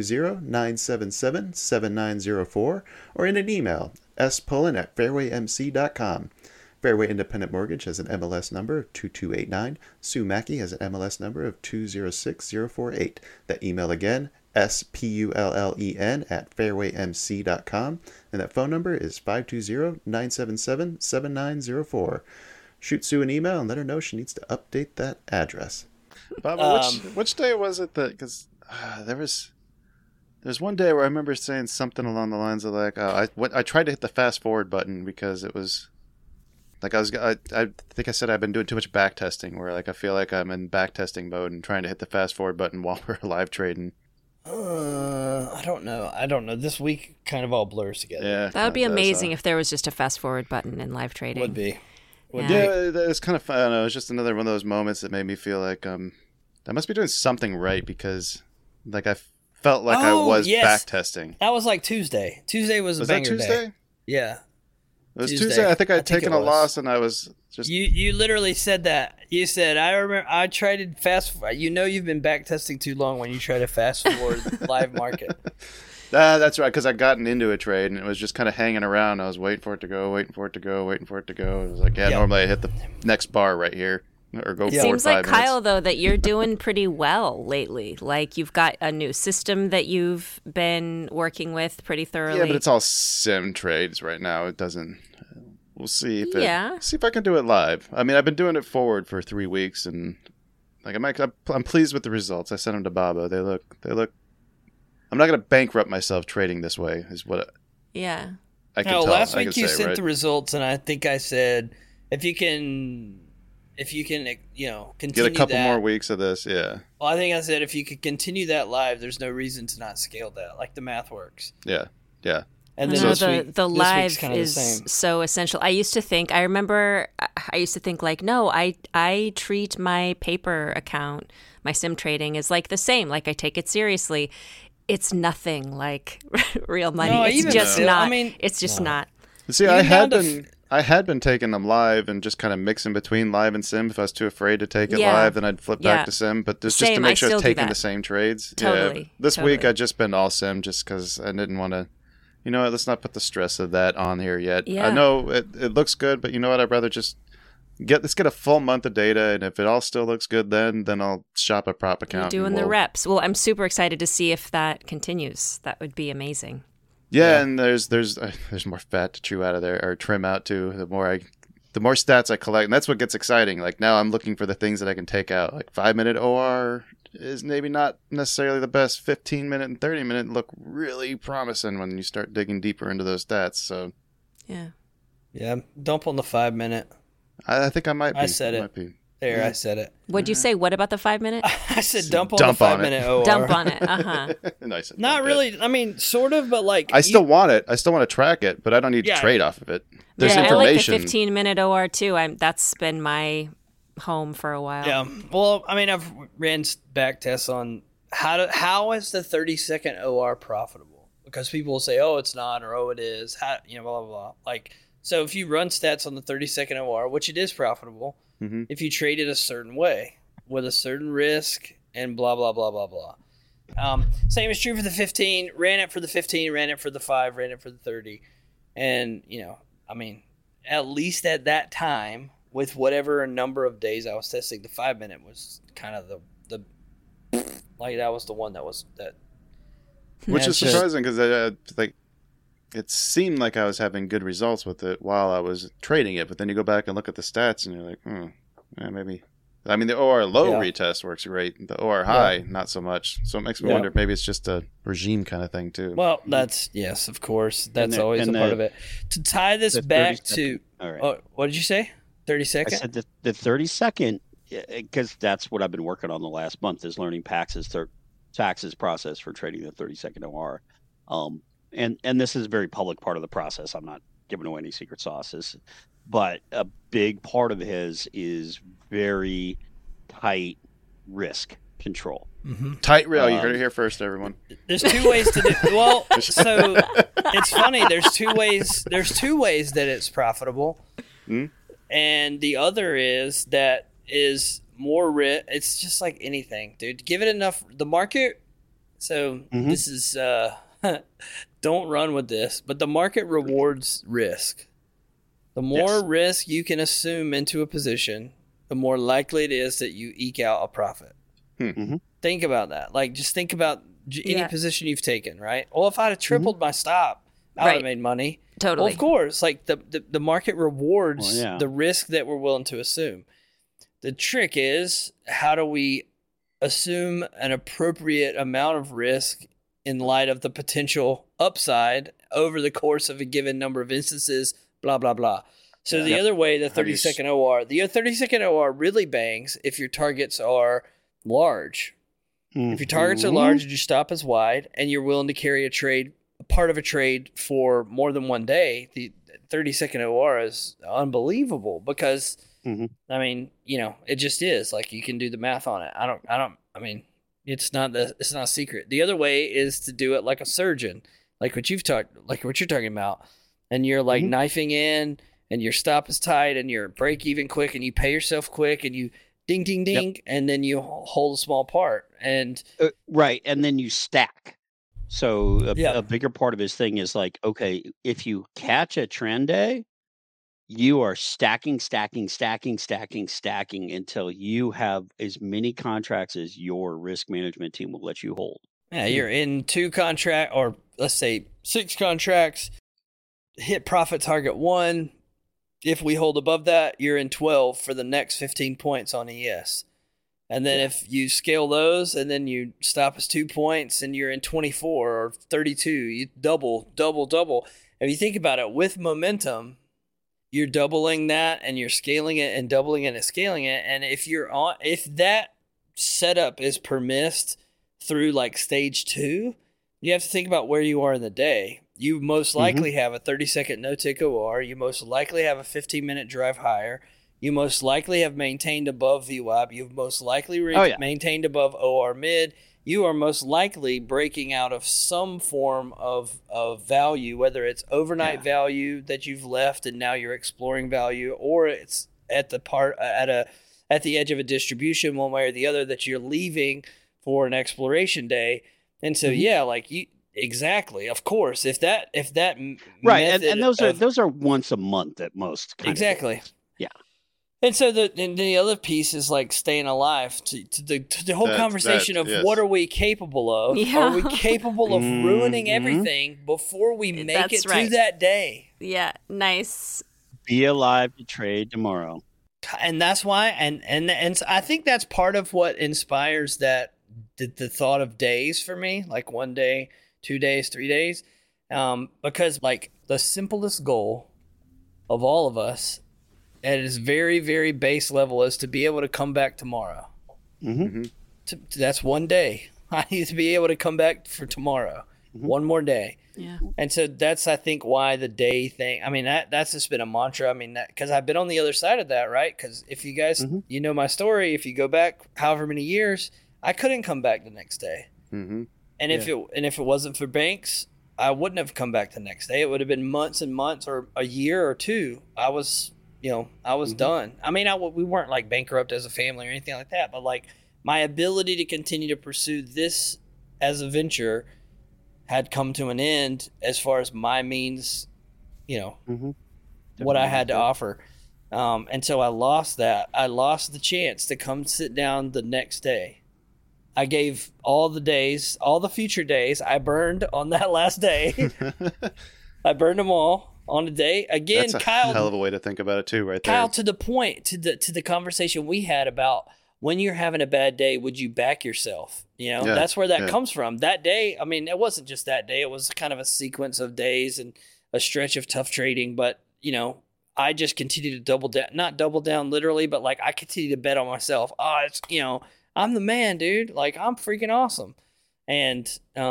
520-977-7904 or in an email, spullen@fairwaymc.com. Fairway Independent Mortgage has an MLS number of 2289. Sue Mackey has an MLS number of 206048. That email again, spullen@fairwaymc.com, and that phone number is 520-977-7904. Shoot Sue an email and let her know she needs to update that address. Bob, which day was it that, because there's one day where I remember saying something along the lines of like, I tried to hit the fast forward button because it was like I think I said I've been doing too much back testing, where like I feel like I'm in back testing mode and trying to hit the fast forward button while we're live trading. I don't know. This week kind of all blurs together. Yeah, That would be amazing if there was just a fast forward button in live trading. Would be. Yeah, it's kind of, I don't know, it's just another one of those moments that made me feel like I must be doing something right, because like I felt like I was back testing. That was like Tuesday. Tuesday was a banger day. Was that Tuesday? Day. Yeah. It was Tuesday. I think I'd taken a loss and I was just... You literally said that. You said, I remember, I tried to fast... You know you've been back testing too long when you try to fast forward live market. That's right, because I'd gotten into a trade and it was just kind of hanging around. I was waiting for it to go. It was like, normally I hit the next bar right here. Or go it seems like, Kyle, though, that you're doing pretty well lately. Like, you've got a new system that you've been working with pretty thoroughly. Yeah, but it's all sim trades right now. It doesn't... We'll see if I can do it live. I mean, I've been doing it forward for 3 weeks, and like I'm pleased with the results. I sent them to Baba. They look. I'm not going to bankrupt myself trading this way. Is what. I can tell. Last week you sent the results, and I think I said if you can, continue get a couple more weeks of this. Yeah. Well, I think I said if you could continue that live, there's no reason to not scale that. Like the math works. Yeah. And then the live is so essential. I used to think like, no, I treat my paper account, my sim trading is like the same. Like I take it seriously. It's nothing like real money. No, it's just not. I mean, it's just not. See, I had been taking them live and just kind of mixing between live and sim. If I was too afraid to take it live, then I'd flip back to sim. But just to make sure I was taking the same trades. Totally. Yeah. This week I've just been all sim just because I didn't want to. You know what? Let's not put the stress of that on here yet. Yeah. I know it looks good, but you know what? I'd rather just let's get a full month of data, and if it all still looks good, then I'll shop a prop account. You're doing the reps. Well, I'm super excited to see if that continues. That would be amazing. Yeah, and there's more fat to chew out of there or trim out too. The more stats I collect, and that's what gets exciting. Like now, I'm looking for the things that I can take out. Like 5-minute OR is maybe not necessarily the best. 15-minute and 30-minute look really promising when you start digging deeper into those stats. So yeah, dump on the 5-minute. I think I might be. I said it. Might be. There, I said it. What'd you say? What about the 5 minute? I said dump on the 5 minute OR. Dump on it. Uh-huh. Nice. Not really. I mean, sort of, but like I still want it. I still want to track it, but I don't need to trade off of it. There's information. I like the 15-minute OR too. That's been my home for a while. Yeah. Well, I mean, I've ran back tests on how is the 30-second OR profitable? Because people will say, "Oh, it's not," or "Oh, it is." How, blah blah blah. Like, so if you run stats on the 30-second OR, which it is profitable, if you trade it a certain way with a certain risk and blah blah blah blah blah. Same is true for the 15. Ran it for the 15. Ran it for the 5. Ran it for the 30. And I mean, at least at that time, with whatever number of days I was testing, the 5 minute was kind of the like that was the one that was that. Which is surprising because it seemed like I was having good results with it while I was trading it, but then you go back and look at the stats and you're like, maybe. I mean, the OR low retest works great. The OR high, not so much. So it makes me wonder if maybe it's just a regime kind of thing too. Well, yes, of course. That's always a part of it. To tie this back to, what did you say? 30 seconds? I said the 30-second, because that's what I've been working on the last month, is learning Pax's process for trading the 30-second OR. And this is a very public part of the process. I'm not giving away any secret sauces. But a big part of his is very tight risk control. Mm-hmm. Tight rail. You heard it here first, everyone. There's two ways to do. Well, so it's funny. There's two ways. There's two ways that it's profitable, and the other is that is more risk. It's just like anything, dude. Give it enough. The market. So this is don't run with this, but the market rewards risk. The more risk you can assume into a position, the more likely it is that you eke out a profit. Think about that. Like, just think about any position you've taken, right? Well, if I'd have tripled my stop, I would have made money. Totally. Well, of course. Like, the market rewards the risk that we're willing to assume. The trick is, how do we assume an appropriate amount of risk in light of the potential upside over the course of a given number of instances, blah, blah, blah. So the other way, the 30-second OR, the 30-second OR really bangs if your targets are large. If your targets are large and your stop is wide and you're willing to carry a part of a trade for more than one day, the 30-second OR is unbelievable because, I mean, it just is. Like, you can do the math on it. I mean, it's not a secret. The other way is to do it like a surgeon, like what you're talking about. And you're like knifing in, and your stop is tight, and you're break even quick, and you pay yourself quick, and you ding, ding, ding, and then you hold a small part. And right, and then you stack. So a bigger part of his thing is like, okay, if you catch a trend day, you are stacking until you have as many contracts as your risk management team will let you hold. Yeah, you're in 2 contract, or let's say 6 contracts. Hit profit target 1. If we hold above that, you're in 12 for the next 15 points on ES. And then if you scale those and then you stop us 2 points and you're in 24 or 32, you double. If you think about it, with momentum, you're doubling that and you're scaling it and doubling it and scaling it. And if that setup is permissed through like stage 2, you have to think about where you are in the day. You most likely have a 30-second no-tick OR. You most likely have a 15-minute drive higher. You most likely have maintained above VWAP. You've most likely maintained above OR mid. You are most likely breaking out of some form of value, whether it's overnight value that you've left and now you're exploring value, or it's at the edge of a distribution one way or the other that you're leaving for an exploration day. And so exactly. Of course, if that right, and those are once a month at most. Exactly. Yeah. And so the other piece is like staying alive to the whole conversation of what are we capable of? Yeah. Are we capable of ruining everything before we make it to that day? Yeah. Nice. Be alive to trade tomorrow. And that's why, and I think that's part of what inspires the thought of days for me, like 1 day, 2 days, 3 days, because like the simplest goal of all of us at its very, very base level is to be able to come back tomorrow. Mm-hmm. That's one day. I need to be able to come back for tomorrow. Mm-hmm. One more day. Yeah. And so that's, I think, why the day thing, I mean, that's just been a mantra. I mean, because I've been on the other side of that, right? Because if you guys, you know my story, if you go back however many years, I couldn't come back the next day. Mm-hmm. And if it wasn't for banks, I wouldn't have come back the next day. It would have been months and months or a year or two. I was done. I mean, we weren't like bankrupt as a family or anything like that, but like my ability to continue to pursue this as a venture had come to an end as far as my means, what I had to offer. And so I lost that. I lost the chance to come sit down the next day. I gave all the future days, I burned on that last day. I burned them all on a day. Again, That's a Kyle, hell of a way to think about it too, right Kyle, there. to the point, to the conversation we had about when you're having a bad day, would you back yourself? That's where that comes from. That day, I mean, it wasn't just that day. It was kind of a sequence of days and a stretch of tough trading. But, I just continued to not double down literally, but like I continued to bet on myself. I'm the man, dude. Like, I'm freaking awesome. And,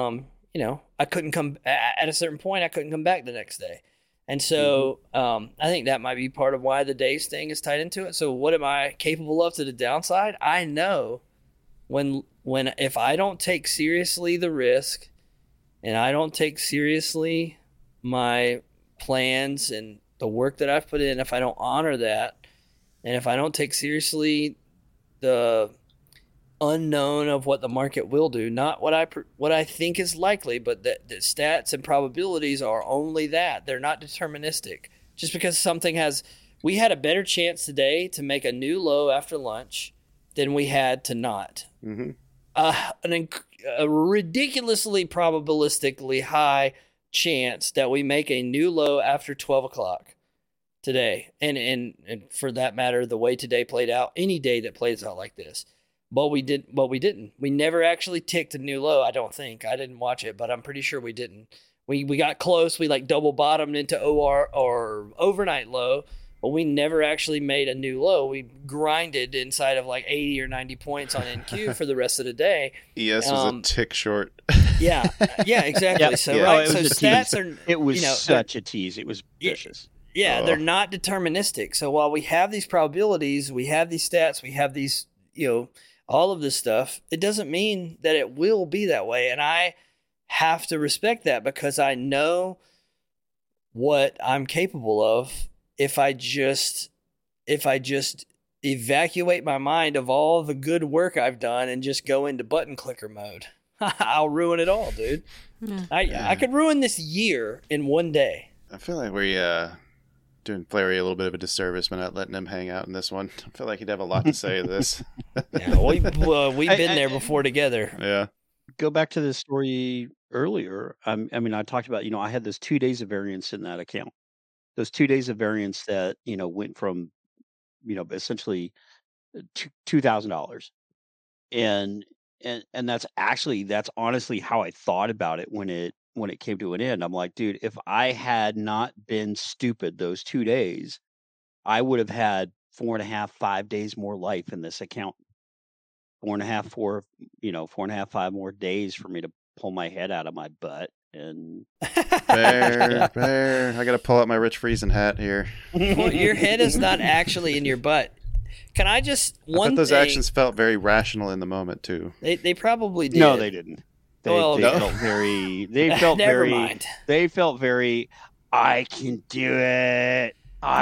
I couldn't come at a certain point. I couldn't come back the next day. And so I think that might be part of why the days thing is tied into it. So what am I capable of to the downside? I know if I don't take seriously the risk and I don't take seriously my plans and the work that I've put in, if I don't honor that, and if I don't take seriously the unknown of what the market will do, not what I think is likely, but that the stats and probabilities are only that. They're not deterministic. Just because we had a better chance today to make a new low after lunch than we had to not. Mm-hmm. A ridiculously probabilistically high chance that we make a new low after 12 o'clock today. And for that matter, the way today played out, any day that plays out like this. But we didn't. We never actually ticked a new low, I don't think. I didn't watch it, but I'm pretty sure we didn't. We got close. We like double bottomed into OR or overnight low, but we never actually made a new low. We grinded inside of like 80 or 90 points on NQ for the rest of the day. ES was a tick short. Yeah, exactly. Yep. So right, so stats are. It was such a tease. It was vicious. Yeah, they're not deterministic. So while we have these probabilities, we have these stats, we have these, all of this stuff, it doesn't mean that it will be that way. And I have to respect that because I know what I'm capable of if I just evacuate my mind of all the good work I've done and just go into button clicker mode. I'll ruin it all, dude. Yeah. I could ruin this year in one day. I feel like we're doing Fleury a little bit of a disservice by not letting him hang out in this one. I feel like he'd have a lot to say to this. Yeah, we've been there before together. Yeah. Go back to the story earlier. I talked about, I had those 2 days of variance in that account. Those 2 days of variance that, went from, essentially $2,000. And that's honestly how I thought about it when it came to an end. I'm like, dude, if I had not been stupid those 2 days, I would have had 4.5, 5 days more life in this account. 4.5, 5 more days for me to pull my head out of my butt. And Bear, I got to pull out my Rich Friesen hat here. Well, your head is not actually in your butt. Can I just I bet those actions felt very rational in the moment too. They probably did. No, they didn't. They felt Never mind. They felt very, I can do it.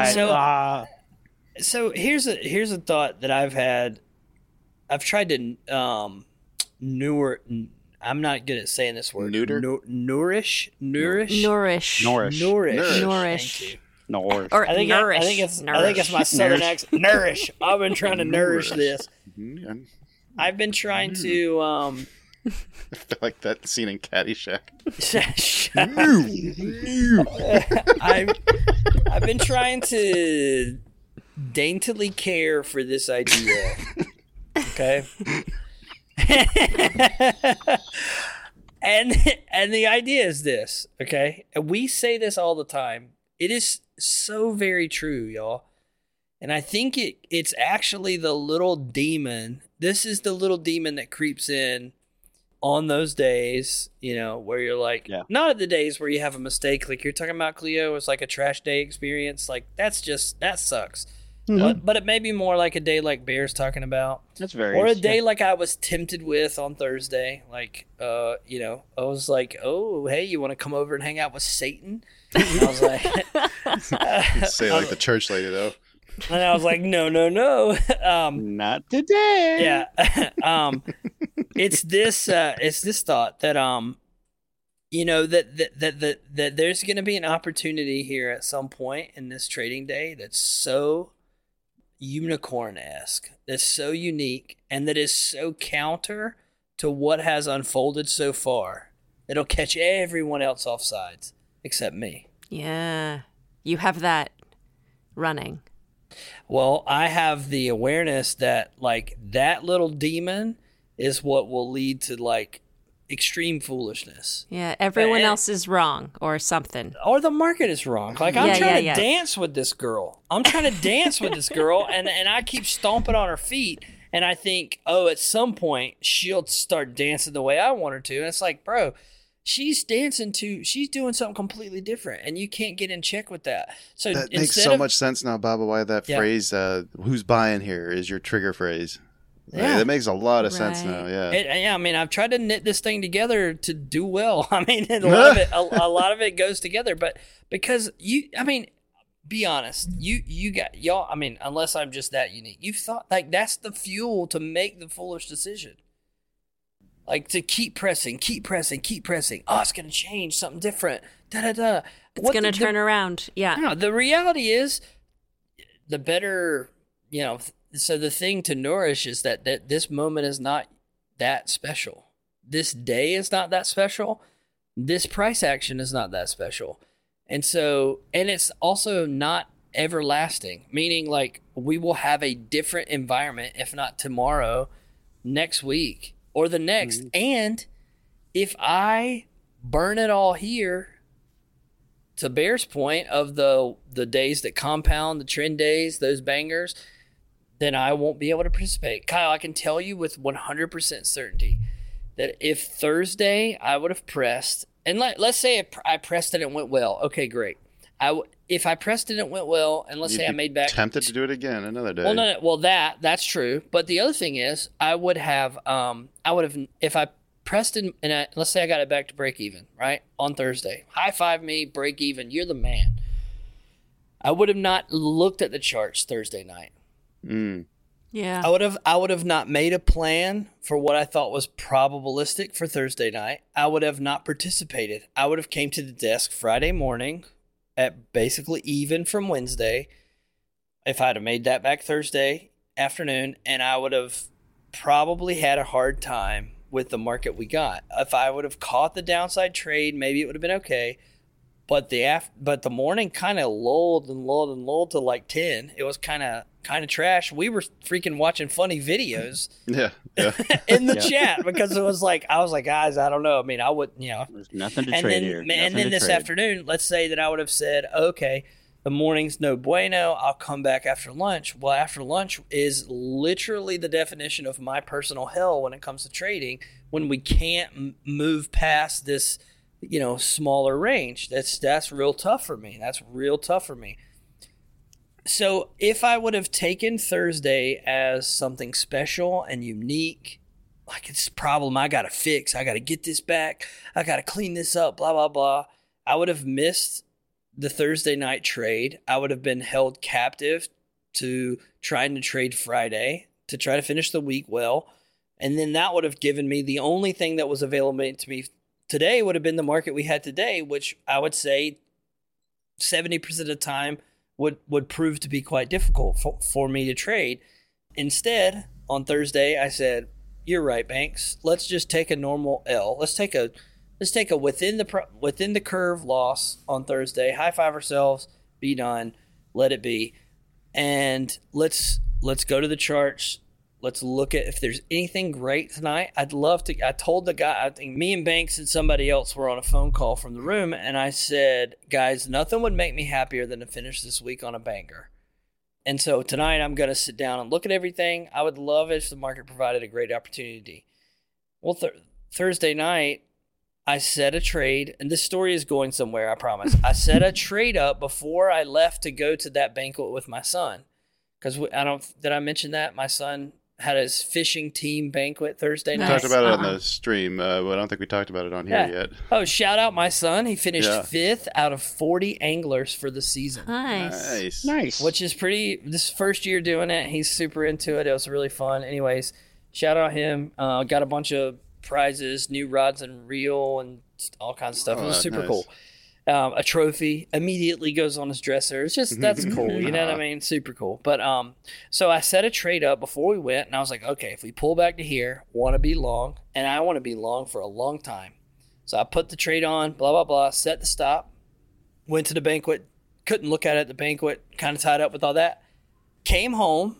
So here's a thought that I've had. I've tried to I'm not good at saying this word. Nourish. Or I think it's my southern accent. Nourish. I've been trying to nourish this. I've been trying to. I feel like that scene in Caddyshack. I've been trying to daintily care for this idea. Okay. and the idea is this, okay? And we say this all the time. It is so very true, y'all. And I think it's actually the little demon. This is the little demon that creeps in on those days, where you're like, not the days where you have a mistake. Like you're talking about, Cleo, it's like a trash day experience. Like that sucks. Mm-hmm. But it may be more like a day like Bear's talking about. That's very Or a day like I was tempted with on Thursday. Like, I was like, oh, hey, you want to come over and hang out with Satan? And I was like... Say like the church lady, though. And I was like, no. Not today. Yeah. It's this thought that, that there's going to be an opportunity here at some point in this trading day that's so unicorn-esque, that's so unique, and that is so counter to what has unfolded so far. It'll catch everyone else off sides except me. Yeah. You have that running. Well, I have the awareness that like that little demon is what will lead to like extreme foolishness. Yeah, everyone else is wrong or something. Or the market is wrong. Like I'm trying to dance with this girl. And I keep stomping on her feet and I think, oh, at some point she'll start dancing the way I want her to. And it's like, bro, she's doing something completely different and you can't get in check with that. So that makes so much sense now, Baba, why that phrase, who's buying here, is your trigger phrase. Yeah, that makes a lot of sense now. Yeah, I mean, I've tried to knit this thing together to do well. I mean, a lot of it goes together, but because be honest, you got y'all. I mean, unless I'm just that unique, you've thought like that's the fuel to make the foolish decision. Like to keep pressing. Oh, it's gonna change something different. It's gonna turn around. Yeah. No, the reality is, the better, So the thing to nourish is that this moment is not that special. This day is not that special. This price action is not that special. And it's also not everlasting, meaning like we will have a different environment, if not tomorrow, next week or the next. Mm-hmm. And if I burn it all here, to Bear's point of the days that compound, the trend days, those bangers, then I won't be able to participate. Kyle, I can tell you with 100% certainty that if Thursday I would have pressed, and let's say I pressed it and it went well. Okay, great. If I pressed it and it went well, and let's say I made back... tempted to do it again another day. Well, no, well, that's true. But the other thing is, I would have, if I pressed it, and let's say I got it back to break even, right, on Thursday. High five me, break even, you're the man. I would have not looked at the charts Thursday night. Mm. Yeah. I would have not made a plan for what I thought was probabilistic for Thursday night. I would have not participated. I would have came to the desk Friday morning at basically even from Wednesday. If I'd have made that back Thursday afternoon, and I would have probably had a hard time with the market we got. If I would have caught the downside trade, maybe it would have been okay. But the morning kind of lulled to like 10. It was kind of trash. We were freaking watching funny videos in the chat because it was like, I was like, guys, I don't know. I mean, I would, There's nothing to trade here. And then this afternoon, let's say that I would have said, okay, the morning's no bueno. I'll come back after lunch. Well, after lunch is literally the definition of my personal hell when it comes to trading, when we can't move past this, smaller range. That's real tough for me. So if I would have taken Thursday as something special and unique, like it's a problem I got to fix, I got to get this back, I got to clean this up, blah, blah, blah, I would have missed the Thursday night trade. I would have been held captive to trying to trade Friday to try to finish the week well. And then that would have given me the only thing that was available to me today would have been the market we had today, which I would say 70% of the time would prove to be quite difficult for me to trade. Instead, on Thursday, I said, "You're right, Banks. Let's just take a normal L. Let's take a within the curve loss on Thursday. High five ourselves. Be done. Let it be, and let's go to the charts. Let's look at if there's anything great tonight. I'd love to. I told the guy, I think me and Banks and somebody else were on a phone call from the room, and I said, guys, nothing would make me happier than to finish this week on a banger. And so tonight I'm going to sit down and look at everything. I would love if the market provided a great opportunity. Well, Thursday night, I set a trade, and this story is going somewhere, I promise. I set a trade up before I left to go to that banquet with my son. Because did I mention that? My son had his fishing team banquet Thursday night. We talked about it on the stream, but I don't think we talked about it on here yet. Oh, shout out my son. He finished 5th out of 40 anglers for the season. Nice. Which is this first year doing it. He's super into it. It was really fun. Anyways, shout out him. Got a bunch of prizes, new rods and reel, and all kinds of stuff. It was super cool. A trophy immediately goes on his dresser. It's just, that's cool. You know what I mean? Super cool. But so I set a trade up before we went, and I was like, okay, if we pull back to here, want to be long, and I want to be long for a long time. So I put the trade on, blah, blah, blah, set the stop, went to the banquet, couldn't look at it at the banquet, kind of tied up with all that. Came home,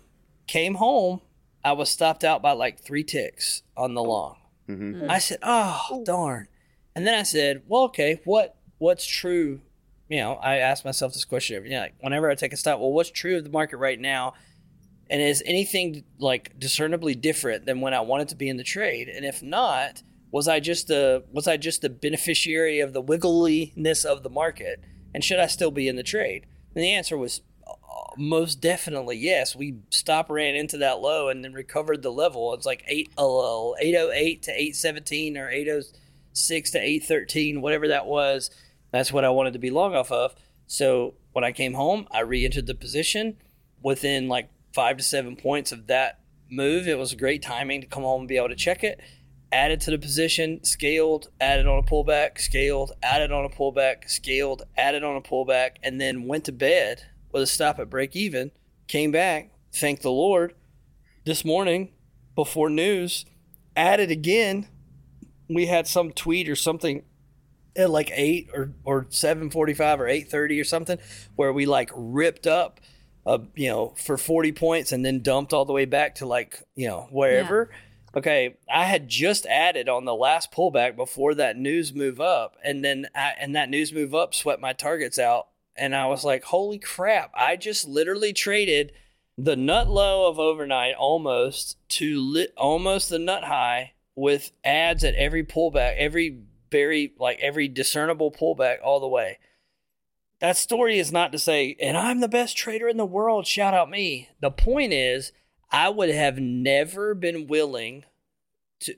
I was stopped out by like 3 ticks on the long. Mm-hmm. I said, oh, darn. And then I said, well, okay, what's true? You know, I ask myself this question like whenever I take a stop. Well, what's true of the market right now? And is anything like discernibly different than when I wanted to be in the trade? And if not, was I just the beneficiary of the wiggliness of the market? And should I still be in the trade? And the answer was most definitely yes. We ran into that low and then recovered the level. It's like 808 to 817 or 806 to 813, whatever that was. That's what I wanted to be long off of. So when I came home, I re-entered the position within like 5 to 7 points of that move. It was great timing to come home and be able to check it. Added to the position, scaled, added on a pullback, scaled, added on a pullback, scaled, added on a pullback, and then went to bed with a stop at break even. Came back, thank the Lord. This morning, before news, added again. We had some tweet or something at like 8 or 7:45 or 8:30 or something where we like ripped up for 40 points and then dumped all the way back to like wherever. Okay, I had just added on the last pullback before that news move up, and then that news move up swept my targets out, and I was like, holy crap, I just literally traded the nut low of overnight almost to almost the nut high with ads at every pullback, every discernible pullback all the way. That story is not to say, and I'm the best trader in the world, shout out me. The point is, I would have never been willing to,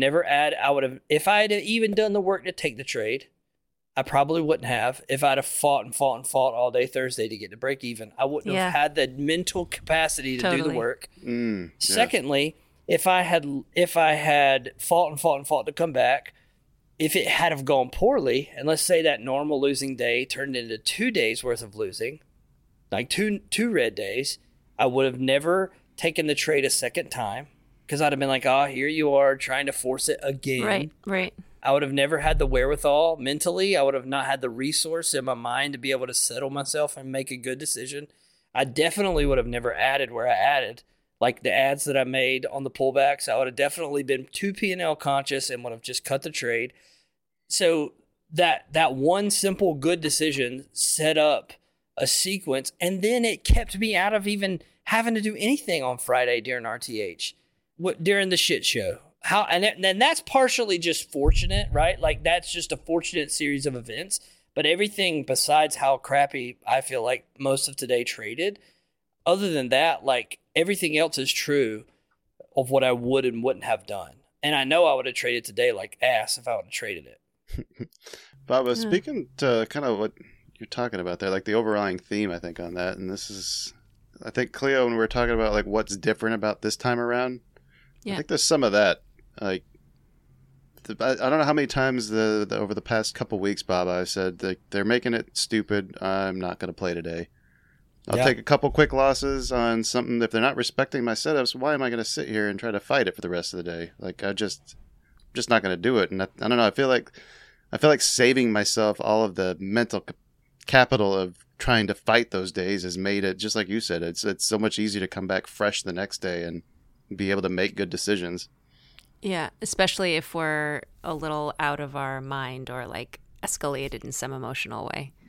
if I had even done the work to take the trade, I probably wouldn't have. If I'd have fought all day Thursday to get to break even, I wouldn't have had the mental capacity to do the work. Secondly, if I had fought to come back, if it had have gone poorly, and let's say that normal losing day turned into 2 days worth of losing, like two red days, I would have never taken the trade a second time because I'd have been like, here you are trying to force it again. Right. I would have never had the wherewithal mentally. I would have not had the resource in my mind to be able to settle myself and make a good decision. I definitely would have never added where I added. Like the ads that I made on the pullbacks, I would have definitely been too P&L conscious and would have just cut the trade. So that one simple good decision set up a sequence, and then it kept me out of even having to do anything on Friday during RTH, during the shit show. And that's partially just fortunate, right? Like that's just a fortunate series of events. But everything besides how crappy I feel like most of today traded, other than that, like everything else is true of what I would and wouldn't have done. And I know I would have traded today like ass if I would have traded it. Bob, speaking to kind of what you're talking about there, like the overlying theme, I think, on that, and this is, I think, Cleo, when we were talking about like what's different about this time around, I think there's some of that. Like, I don't know how many times over the past couple weeks, Bob, I said they're making it stupid. I'm not going to play today. I'll take a couple quick losses on something. If they're not respecting my setups, why am I going to sit here and try to fight it for the rest of the day? Like, I'm just not going to do it. And I don't know. I feel like saving myself all of the mental capital of trying to fight those days has made it, just like you said, it's so much easier to come back fresh the next day and be able to make good decisions. Yeah, especially if we're a little out of our mind or like escalated in some emotional way.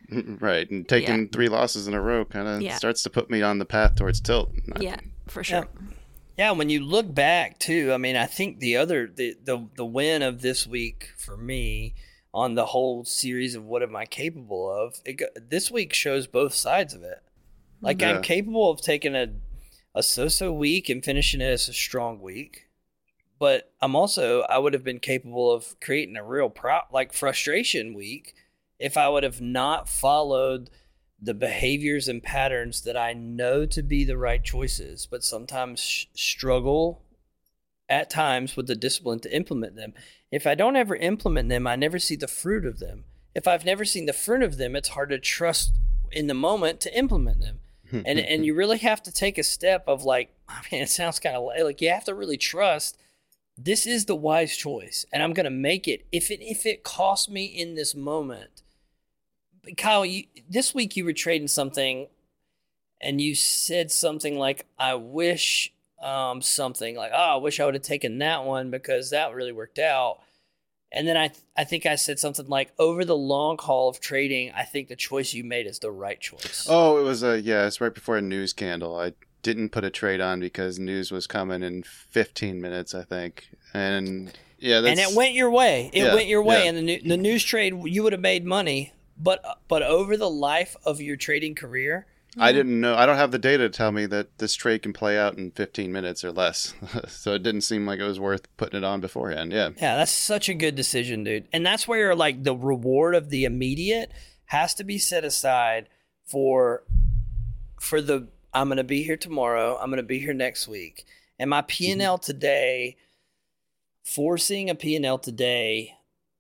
Right, and taking 3 losses in a row kind of starts to put me on the path towards tilt. Yeah, for sure. Yeah, when you look back too, I mean, I think the win of this week for me on the whole series of what am I capable of, this week shows both sides of it. Like I'm capable of taking a so-so week and finishing it as a strong week. But I would have been capable of creating a real frustration week if I would have not followed the behaviors and patterns that I know to be the right choices, but sometimes struggle at times with the discipline to implement them. If I don't ever implement them, I never see the fruit of them. If I've never seen the fruit of them, it's hard to trust in the moment to implement them. And you really have to take a step of it sounds kind of like you have to really trust this is the wise choice, and I'm going to make it if it costs me in this moment. Kyle, this week you were trading something, and you said something like, "I wish something like, I wish I would have taken that one because that really worked out." And then I think I said something like, "Over the long haul of trading, I think the choice you made is the right choice." Oh, it was it's right before a news candle. I didn't put a trade on because news was coming in 15 minutes, I think, and and it went your way. It went your way, and the news trade you would have made money. But over the life of your trading career, I didn't know. I don't have the data to tell me that this trade can play out in 15 minutes or less. So it didn't seem like it was worth putting it on beforehand. Yeah. Yeah, that's such a good decision, dude. And that's where the reward of the immediate has to be set aside for the I'm going to be here tomorrow. I'm going to be here next week. And my P&L today, foreseeing a P&L today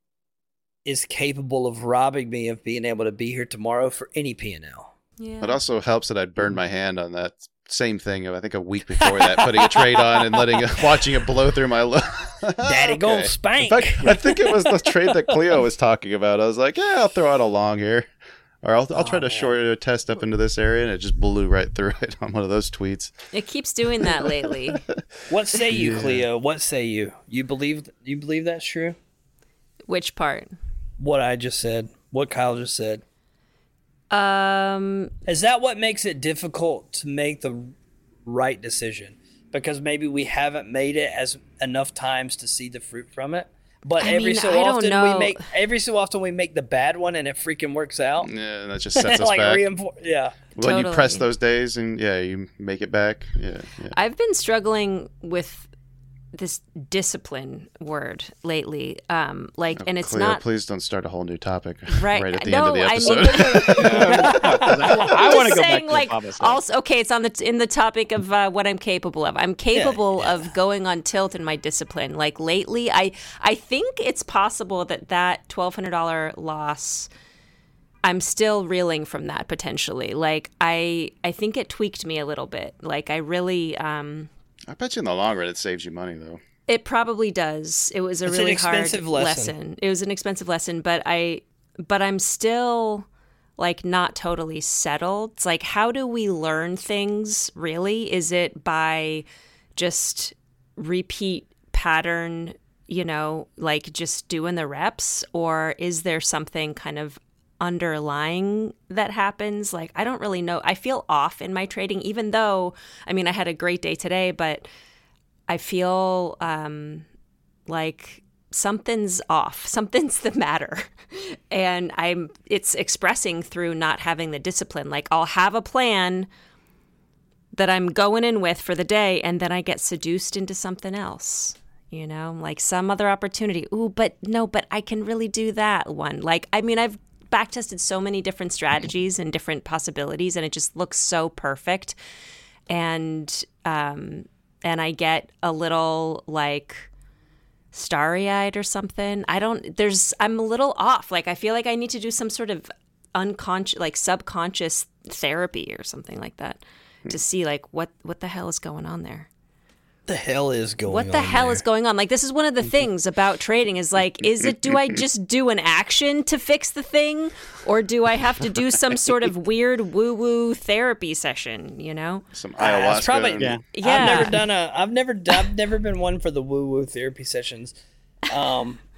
is capable of robbing me of being able to be here tomorrow for any P&L. Yeah. It also helps that I burned my hand on that same thing. I think a week before that, putting a trade on and watching it blow through my load. Daddy gonna spank. In fact, I think it was the trade that Cleo was talking about. I was like, I'll throw out a long here. Or I'll try to short a test up into this area, and it just blew right through it on one of those tweets. It keeps doing that lately. What say you, Cleo? What say you? You believe that's true? Which part? What I just said. What Kyle just said. Is that what makes it difficult to make the right decision? Because maybe we haven't made it enough times to see the fruit from it. But every so often we make the bad one and it freaking works out. Yeah, and that just sets us back. When totally. you press those days and you make it back. Yeah. I've been struggling with this discipline word lately. And it's Cleo, not. Please don't start a whole new topic right at the end of the episode. I want to go back to the opposite. Also, okay, it's in the topic of what I'm capable of. I'm capable of going on tilt in my discipline. Like lately, I think it's possible that $1,200 loss, I'm still reeling from that potentially. Like I think it tweaked me a little bit. Like I really. I bet you in the long run it saves you money, though. It probably does. It was a really hard lesson. It was an expensive lesson, but I'm still not totally settled. It's like, how do we learn things really? Is it by just repeat pattern, just doing the reps? Or is there something kind of underlying that happens? I don't really know. I feel off in my trading, even though, I had a great day today, but I feel like something's off. Something's the matter. And it's expressing through not having the discipline. I'll have a plan that I'm going in with for the day, and then I get seduced into something else. Some other opportunity. Ooh, but I can really do that one. I've backtested so many different strategies and different possibilities, and it just looks so perfect. And I get a little starry-eyed or something. I'm a little off. I feel like I need to do some sort of unconscious, subconscious therapy or something like that to see what the hell is going on there. The hell is going on? What the hell is going on? This is one of the things about trading is do I just do an action to fix the thing, or do I have to do some sort of weird woo-woo therapy session, Some ayahuasca. Probably, yeah. I've never been one for the woo-woo therapy sessions.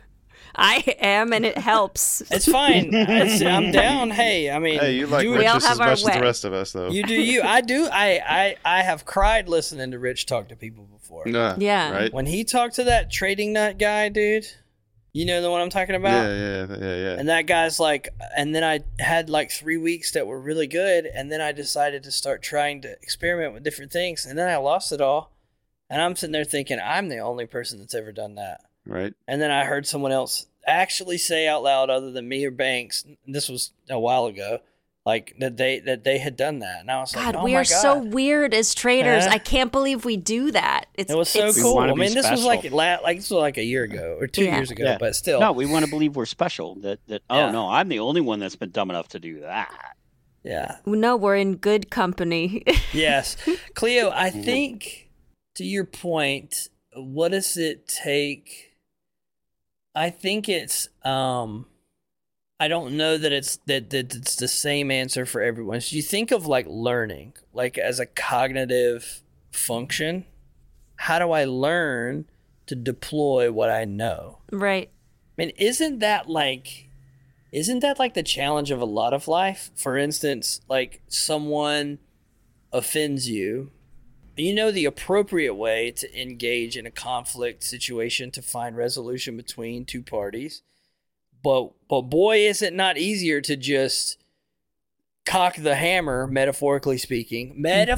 I am, and it helps. It's fine. I'm down. Hey, I mean, Hey, you like we Rich all just as have our much as way. the rest of us, though. you do you. I do. I have cried listening to Rich talk to people before. Yeah. Right? When he talked to that trading nut guy, dude, you know the one I'm talking about? Yeah. And that guy's like, and then I had like 3 weeks that were really good. And then I decided to start trying to experiment with different things. And then I lost it all. And I'm sitting there thinking, I'm the only person that's ever done that. Right. And then I heard someone else actually say out loud, other than me or Banks, and this was a while ago, like that they had done that. And I was like, God, oh we my are God. so weird as traders. Yeah. I can't believe we do that. It was so it's- cool. wanna I be mean, this was special. this was like a year ago or 2 Yeah. years ago, Yeah. but still. No, we want to believe we're special. That Yeah. oh no, I'm the only one that's been dumb enough to do that. Yeah. No, we're in good company. Yes. Cleo, I think to your point, what does it take? I think it's I don't know that it's that it's the same answer for everyone. So you think of like learning, like as a cognitive function. How do I learn to deploy what I know? Right. I mean, isn't that like the challenge of a lot of life? For instance, like someone offends you, you know the appropriate way to engage in a conflict situation to find resolution between two parties. But boy, is it not easier to just cock the hammer, metaphorically speaking,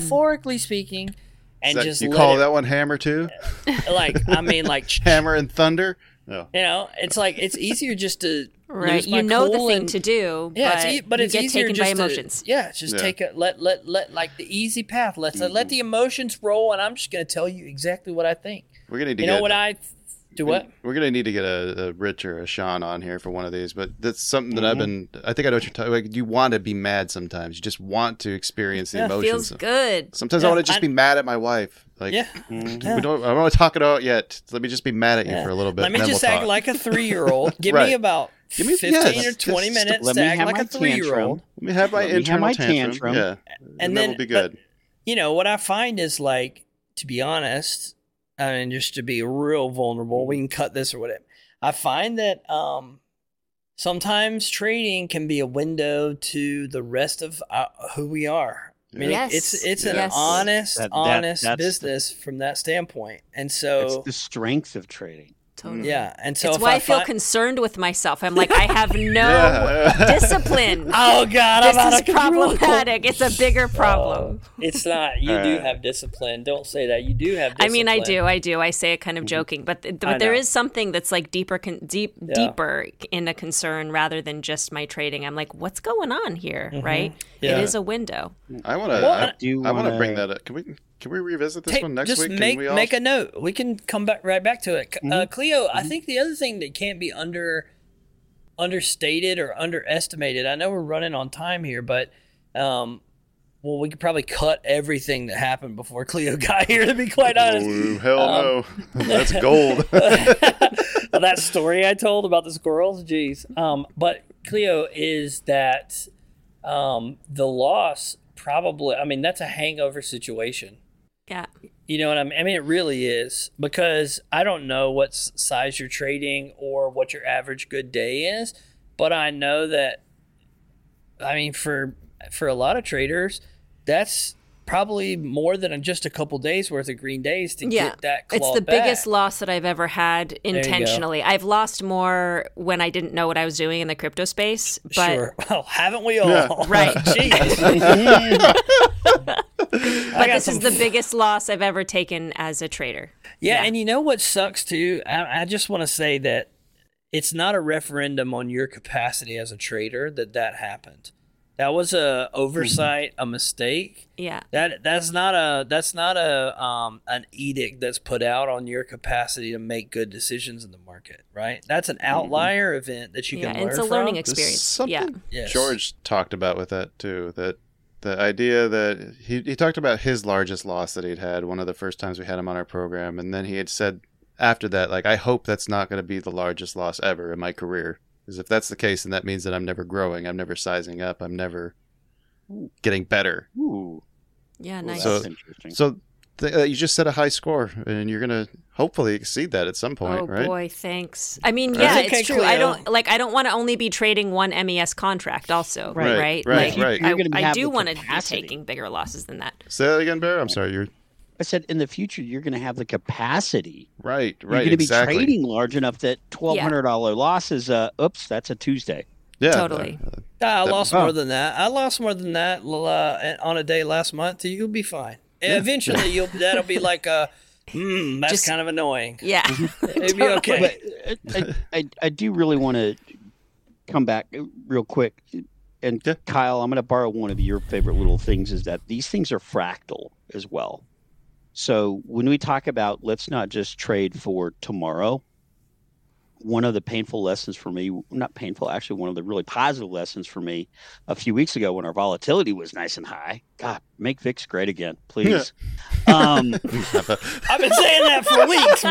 and Is that- just you let call it, that one hammer too? like, I mean, like, Hammer and thunder? No. you know, it's like it's easier just to Right. lose my You know the cool thing and- to do, Yeah, but it's you get easier taken just by to- emotions. just Yeah. take it. Let like the easy path. Let the emotions roll, and I'm just going to tell you exactly what I think. We're gonna need to You get know what I do? What? We're gonna need to get a Rich or a Sean on here for one of these, but that's something that I've been. I think I know what you're talking. Like, you want to be mad sometimes. You just want to experience the Yeah, emotions. Feels good. Sometimes Yeah, I want to just be mad at my wife. Like, Yeah. I don't want to talk it out yet. Let me just be mad at you for a little bit. Let me and then just we'll act talk. like a 3-year-old. Give Right. me about Give me- 15 yes, or 20 just minutes let to me act have like my a 3-year-old. Let me have my Let me have internal my tantrum. tantrum. Yeah, And that then will be good. But, you know what I find is, like, to be honest, I mean, just to be real vulnerable, we can cut this or whatever. I find that sometimes trading can be a window to the rest of who we are. I mean, Yes. it's an Yes. honest That's business from that standpoint, and It's so the strength of trading. Totally. yeah, and so It's if why I feel fi- concerned with myself. I'm like, I have no Yeah. discipline. Oh God, This I'm out is of control. problematic. It's a bigger problem. It's not. You All do right. have discipline. Don't say that. You do have I discipline. mean, I do. I say it kind of joking, but I there know. is something that's like deeper in a concern rather than just my trading. I'm like, what's going on here, right? Yeah. It is a window. I want Well, to. do I want to wanna- bring that up. Can we revisit this one next just week? Can make we all... make a note. We can come right back to it. Cleo, I think the other thing that can't be understated or underestimated. I know we're running on time here, but well, we could probably cut everything that happened before Cleo got here. To be quite honest, Oh, hell no. That's gold. that story I told about the squirrels, geez. But Cleo, is that the loss probably? I mean, that's a hangover situation. Yeah. You know what I mean? I mean, it really is, because I don't know what size you're trading or what your average good day is, but I know that, I mean, for a lot of traders, that's probably more than just a couple days worth of green days to Yeah. get that claw It's the back. biggest loss that I've ever had you go. intentionally. I've lost more when I didn't know what I was doing in the crypto space, but Sure. Well, haven't we all? Yeah. Right. Jeez. but this is the biggest loss I've ever taken as a trader. Yeah, and you know what sucks too? I just want to say that it's not a referendum on your capacity as a trader that happened. That was a oversight, a mistake. Yeah. That's not an edict that's put out on your capacity to make good decisions in the market, right? That's an outlier event that you Yeah, can and learn it's a from. learning There's experience. something Yeah. Yes. George talked about with that too. That the idea that he talked about his largest loss that he'd had one of the first times we had him on our program, and then he had said after that, like, I hope that's not going to be the largest loss ever in my career. Because if that's the case, then that means that I'm never growing, I'm never sizing up, I'm never getting better. Ooh, Yeah, nice. So- that's interesting. So you just set a high score, and you're gonna hopefully exceed that at some point, right? Oh boy, thanks. I mean, yeah, Okay, it's true. Cleo. I don't want to only be trading one MES contract. Also, Right, right? right. You're gonna I have do the want to be capacity. taking bigger losses than that. Say that again, Bear. I'm sorry. You're I said in the future you're going to have the capacity. right. You're going to Exactly. be trading large enough that $1,200 loss is oops, that's a Tuesday. Yeah. Totally. I lost oh. more than that. I lost more than that on a day last month. You'll be fine. Eventually, that'll be like a, that's Just- kind of annoying. Yeah. It'll be okay. But I do really want to come back real quick. And Yeah. Kyle, I'm going to borrow one of your favorite little things is that these things are fractal as well. So when we talk about let's not just trade for tomorrow, one of the painful lessons for me, not painful, actually one of the really positive lessons for me a few weeks ago when our volatility was nice and high. God, make VIX great again, please. I've been saying that for weeks,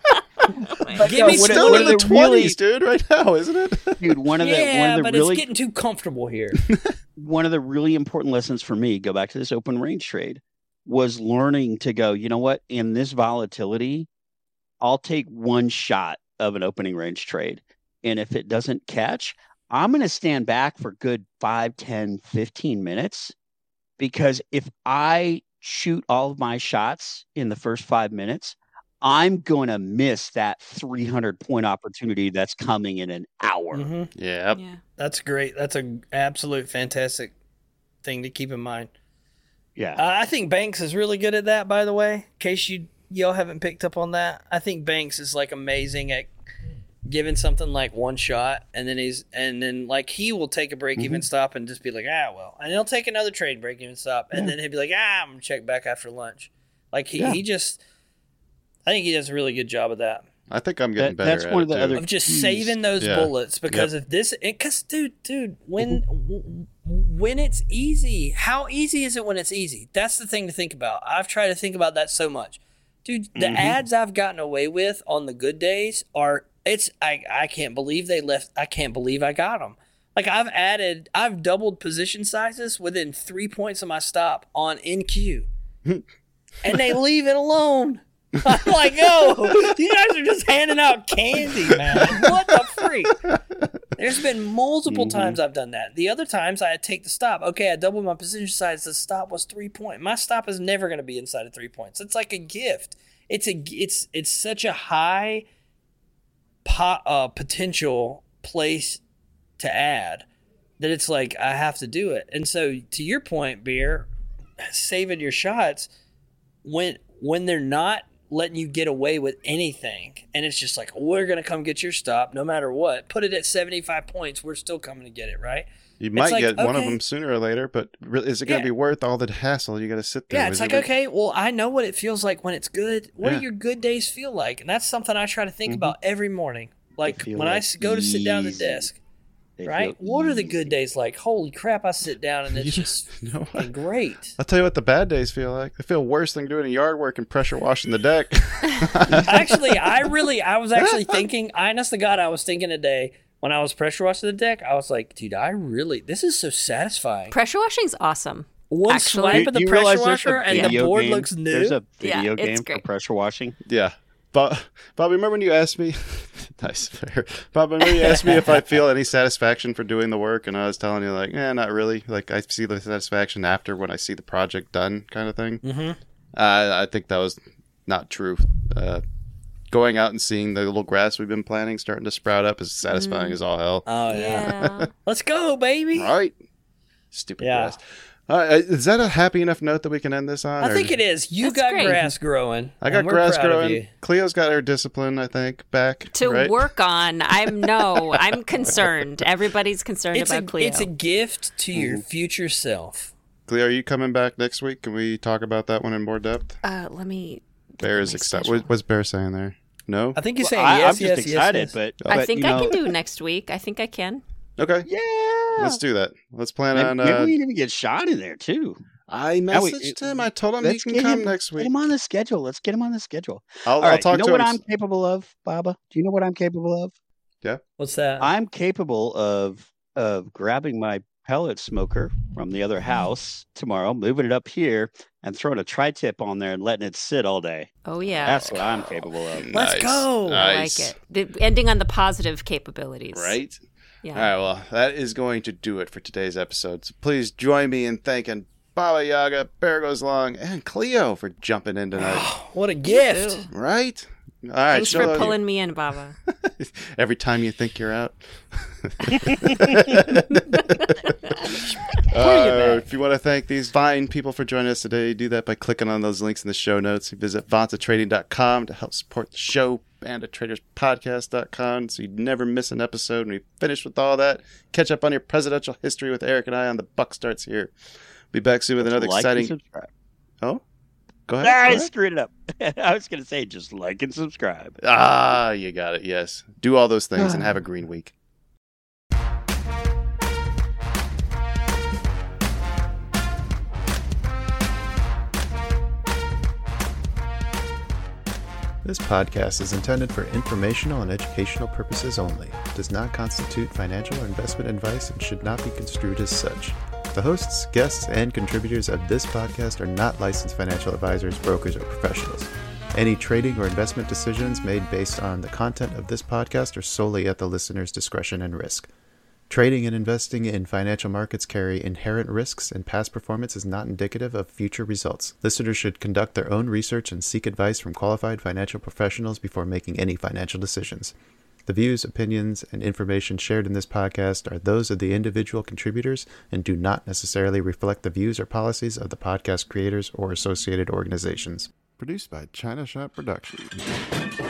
bro. Give me Still one in of the the really- 20s, dude, right now, isn't it? Dude, one of the but really it's getting too comfortable here. one of the really important lessons for me, go back to this open range trade, was learning to go, you know what, in this volatility, I'll take one shot of an opening range trade. And if it doesn't catch, I'm going to stand back for good 5, 10, 15 minutes. Because if I shoot all of my shots in the first 5 minutes, I'm going to miss that 300-point opportunity that's coming in an hour. Mhm. Yeah. Yeah. That's great. That's an absolute fantastic thing to keep in mind. Yeah. I think Banks is really good at that, by the way, in case y'all haven't picked up on that. I think Banks is like amazing at giving something like one shot, and then like he will take a break even stop and just be like, and he'll take another trade break even stop, and then he'll be like, I'm gonna check back after lunch. Like he just, I think he does a really good job of that. I think I'm getting better That's at one it, of the too. other Of just keys. saving those Yeah. bullets because of this. Because dude, when it's easy, how easy is it when it's easy? That's the thing to think about. I've tried to think about that so much, dude. The ads I've gotten away with on the good days are I can't believe they left. I can't believe I got them. Like I've doubled position sizes within 3 points of my stop on NQ, and they leave it alone. I'm like, yo, you guys are just handing out candy, man. What the freak? There's been multiple times I've done that. The other times I take the stop. Okay, I doubled my position size. The stop was 3 points. My stop is never going to be inside of 3 points. It's like a gift. It's such a high potential place to add that it's like I have to do it. And so to your point, Beer, saving your shots when they're not letting you get away with anything, and it's just like, we're gonna come get your stop no matter what. Put it at 75 points, we're still coming to get it, right? You might like, get one of okay. them sooner or later, but is it going to be worth all the hassle you got to sit there? Yeah, it's like, okay, well, I know what it feels like when it's good. What Yeah. do your good days feel like? And that's something I try to think about every morning. Like feel when I like go to sit down at the easy. desk, They right? feel What are the easy. good days like? Holy crap, I sit down and it's You just know what? fucking great. I'll tell you what the bad days feel like. They feel worse than doing yard work and pressure washing the deck. Actually, I was actually thinking, honest to God, I was thinking today when I was pressure washing the deck, I was like, dude, this is so satisfying. Pressure washing's awesome. One Actually- swipe of the You pressure realize there's a washer and the video board game? looks new. There's a Yeah, video it's game for great. pressure washing. Yeah. Bobby, remember when you asked me? Nice. Fair. Bobby, remember you asked me if I feel any satisfaction for doing the work, and I was telling you, like, not really. Like, I see the satisfaction after when I see the project done, kind of thing. Mm-hmm. I think that was not true. Going out and seeing the little grass we've been planting starting to sprout up is satisfying as all hell. Oh, yeah. Yeah. Let's go, baby. Right? Stupid Yeah. grass. Is that a happy enough note that we can end this on? I or- think it is. You That's got great. grass growing. I got and we're grass proud of growing. you. Cleo's got her discipline, I think, back. To right? work on. I'm concerned. Everybody's concerned about Cleo. It's a gift to your future self. Cleo, are you coming back next week? Can we talk about that one in more depth? Let me. Bear is my excited. schedule. What's Bear saying there? No? I think you're saying I'm yes, just yes, excited, yes, yes. but I think you I know, can do next week. I think I can. Okay. Yeah, Let's do that. Let's plan Maybe, on. maybe we can even get shot in there too. I Now we- messaged him. I told him he Let's can get come him next Get week. him on the schedule. Let's get him on the schedule. I'll All right, talk you know to what him. I'm capable of, Baba? Do you know what I'm capable of? What's that? I'm capable of grabbing my pellet smoker from the other house tomorrow, moving it up here and throwing a tri-tip on there and letting it sit all day. Oh, yeah. That's what I'm capable of. Let's go. Nice. I like it. Ending on the positive capabilities. Right? Yeah. All right, well, that is going to do it for today's episode. So please join me in thanking Baba Yaga, Bear Goes Long, and Cleo for jumping in tonight. What a gift. Right? All right. Thanks for pulling me in, Baba. Every time you think you're out. If you want to thank these fine people for joining us today, do that by clicking on those links in the show notes. Visit vantatrading.com to help support the show, bandittraderspodcast.com, so you never miss an episode. When we finish with all that, catch up on your presidential history with Eric and I on The Buck Starts Here. Be back soon with another exciting... Oh? Go ahead. I screwed it up. I was going to say just like and subscribe. Ah, you got it. Yes. Do all those things and have a green week. This podcast is intended for informational and educational purposes only. It does not constitute financial or investment advice and should not be construed as such. The hosts, guests, and contributors of this podcast are not licensed financial advisors, brokers, or professionals. Any trading or investment decisions made based on the content of this podcast are solely at the listener's discretion and risk. Trading and investing in financial markets carry inherent risks, and past performance is not indicative of future results. Listeners should conduct their own research and seek advice from qualified financial professionals before making any financial decisions. The views, opinions, and information shared in this podcast are those of the individual contributors and do not necessarily reflect the views or policies of the podcast creators or associated organizations. Produced by China Shop Productions.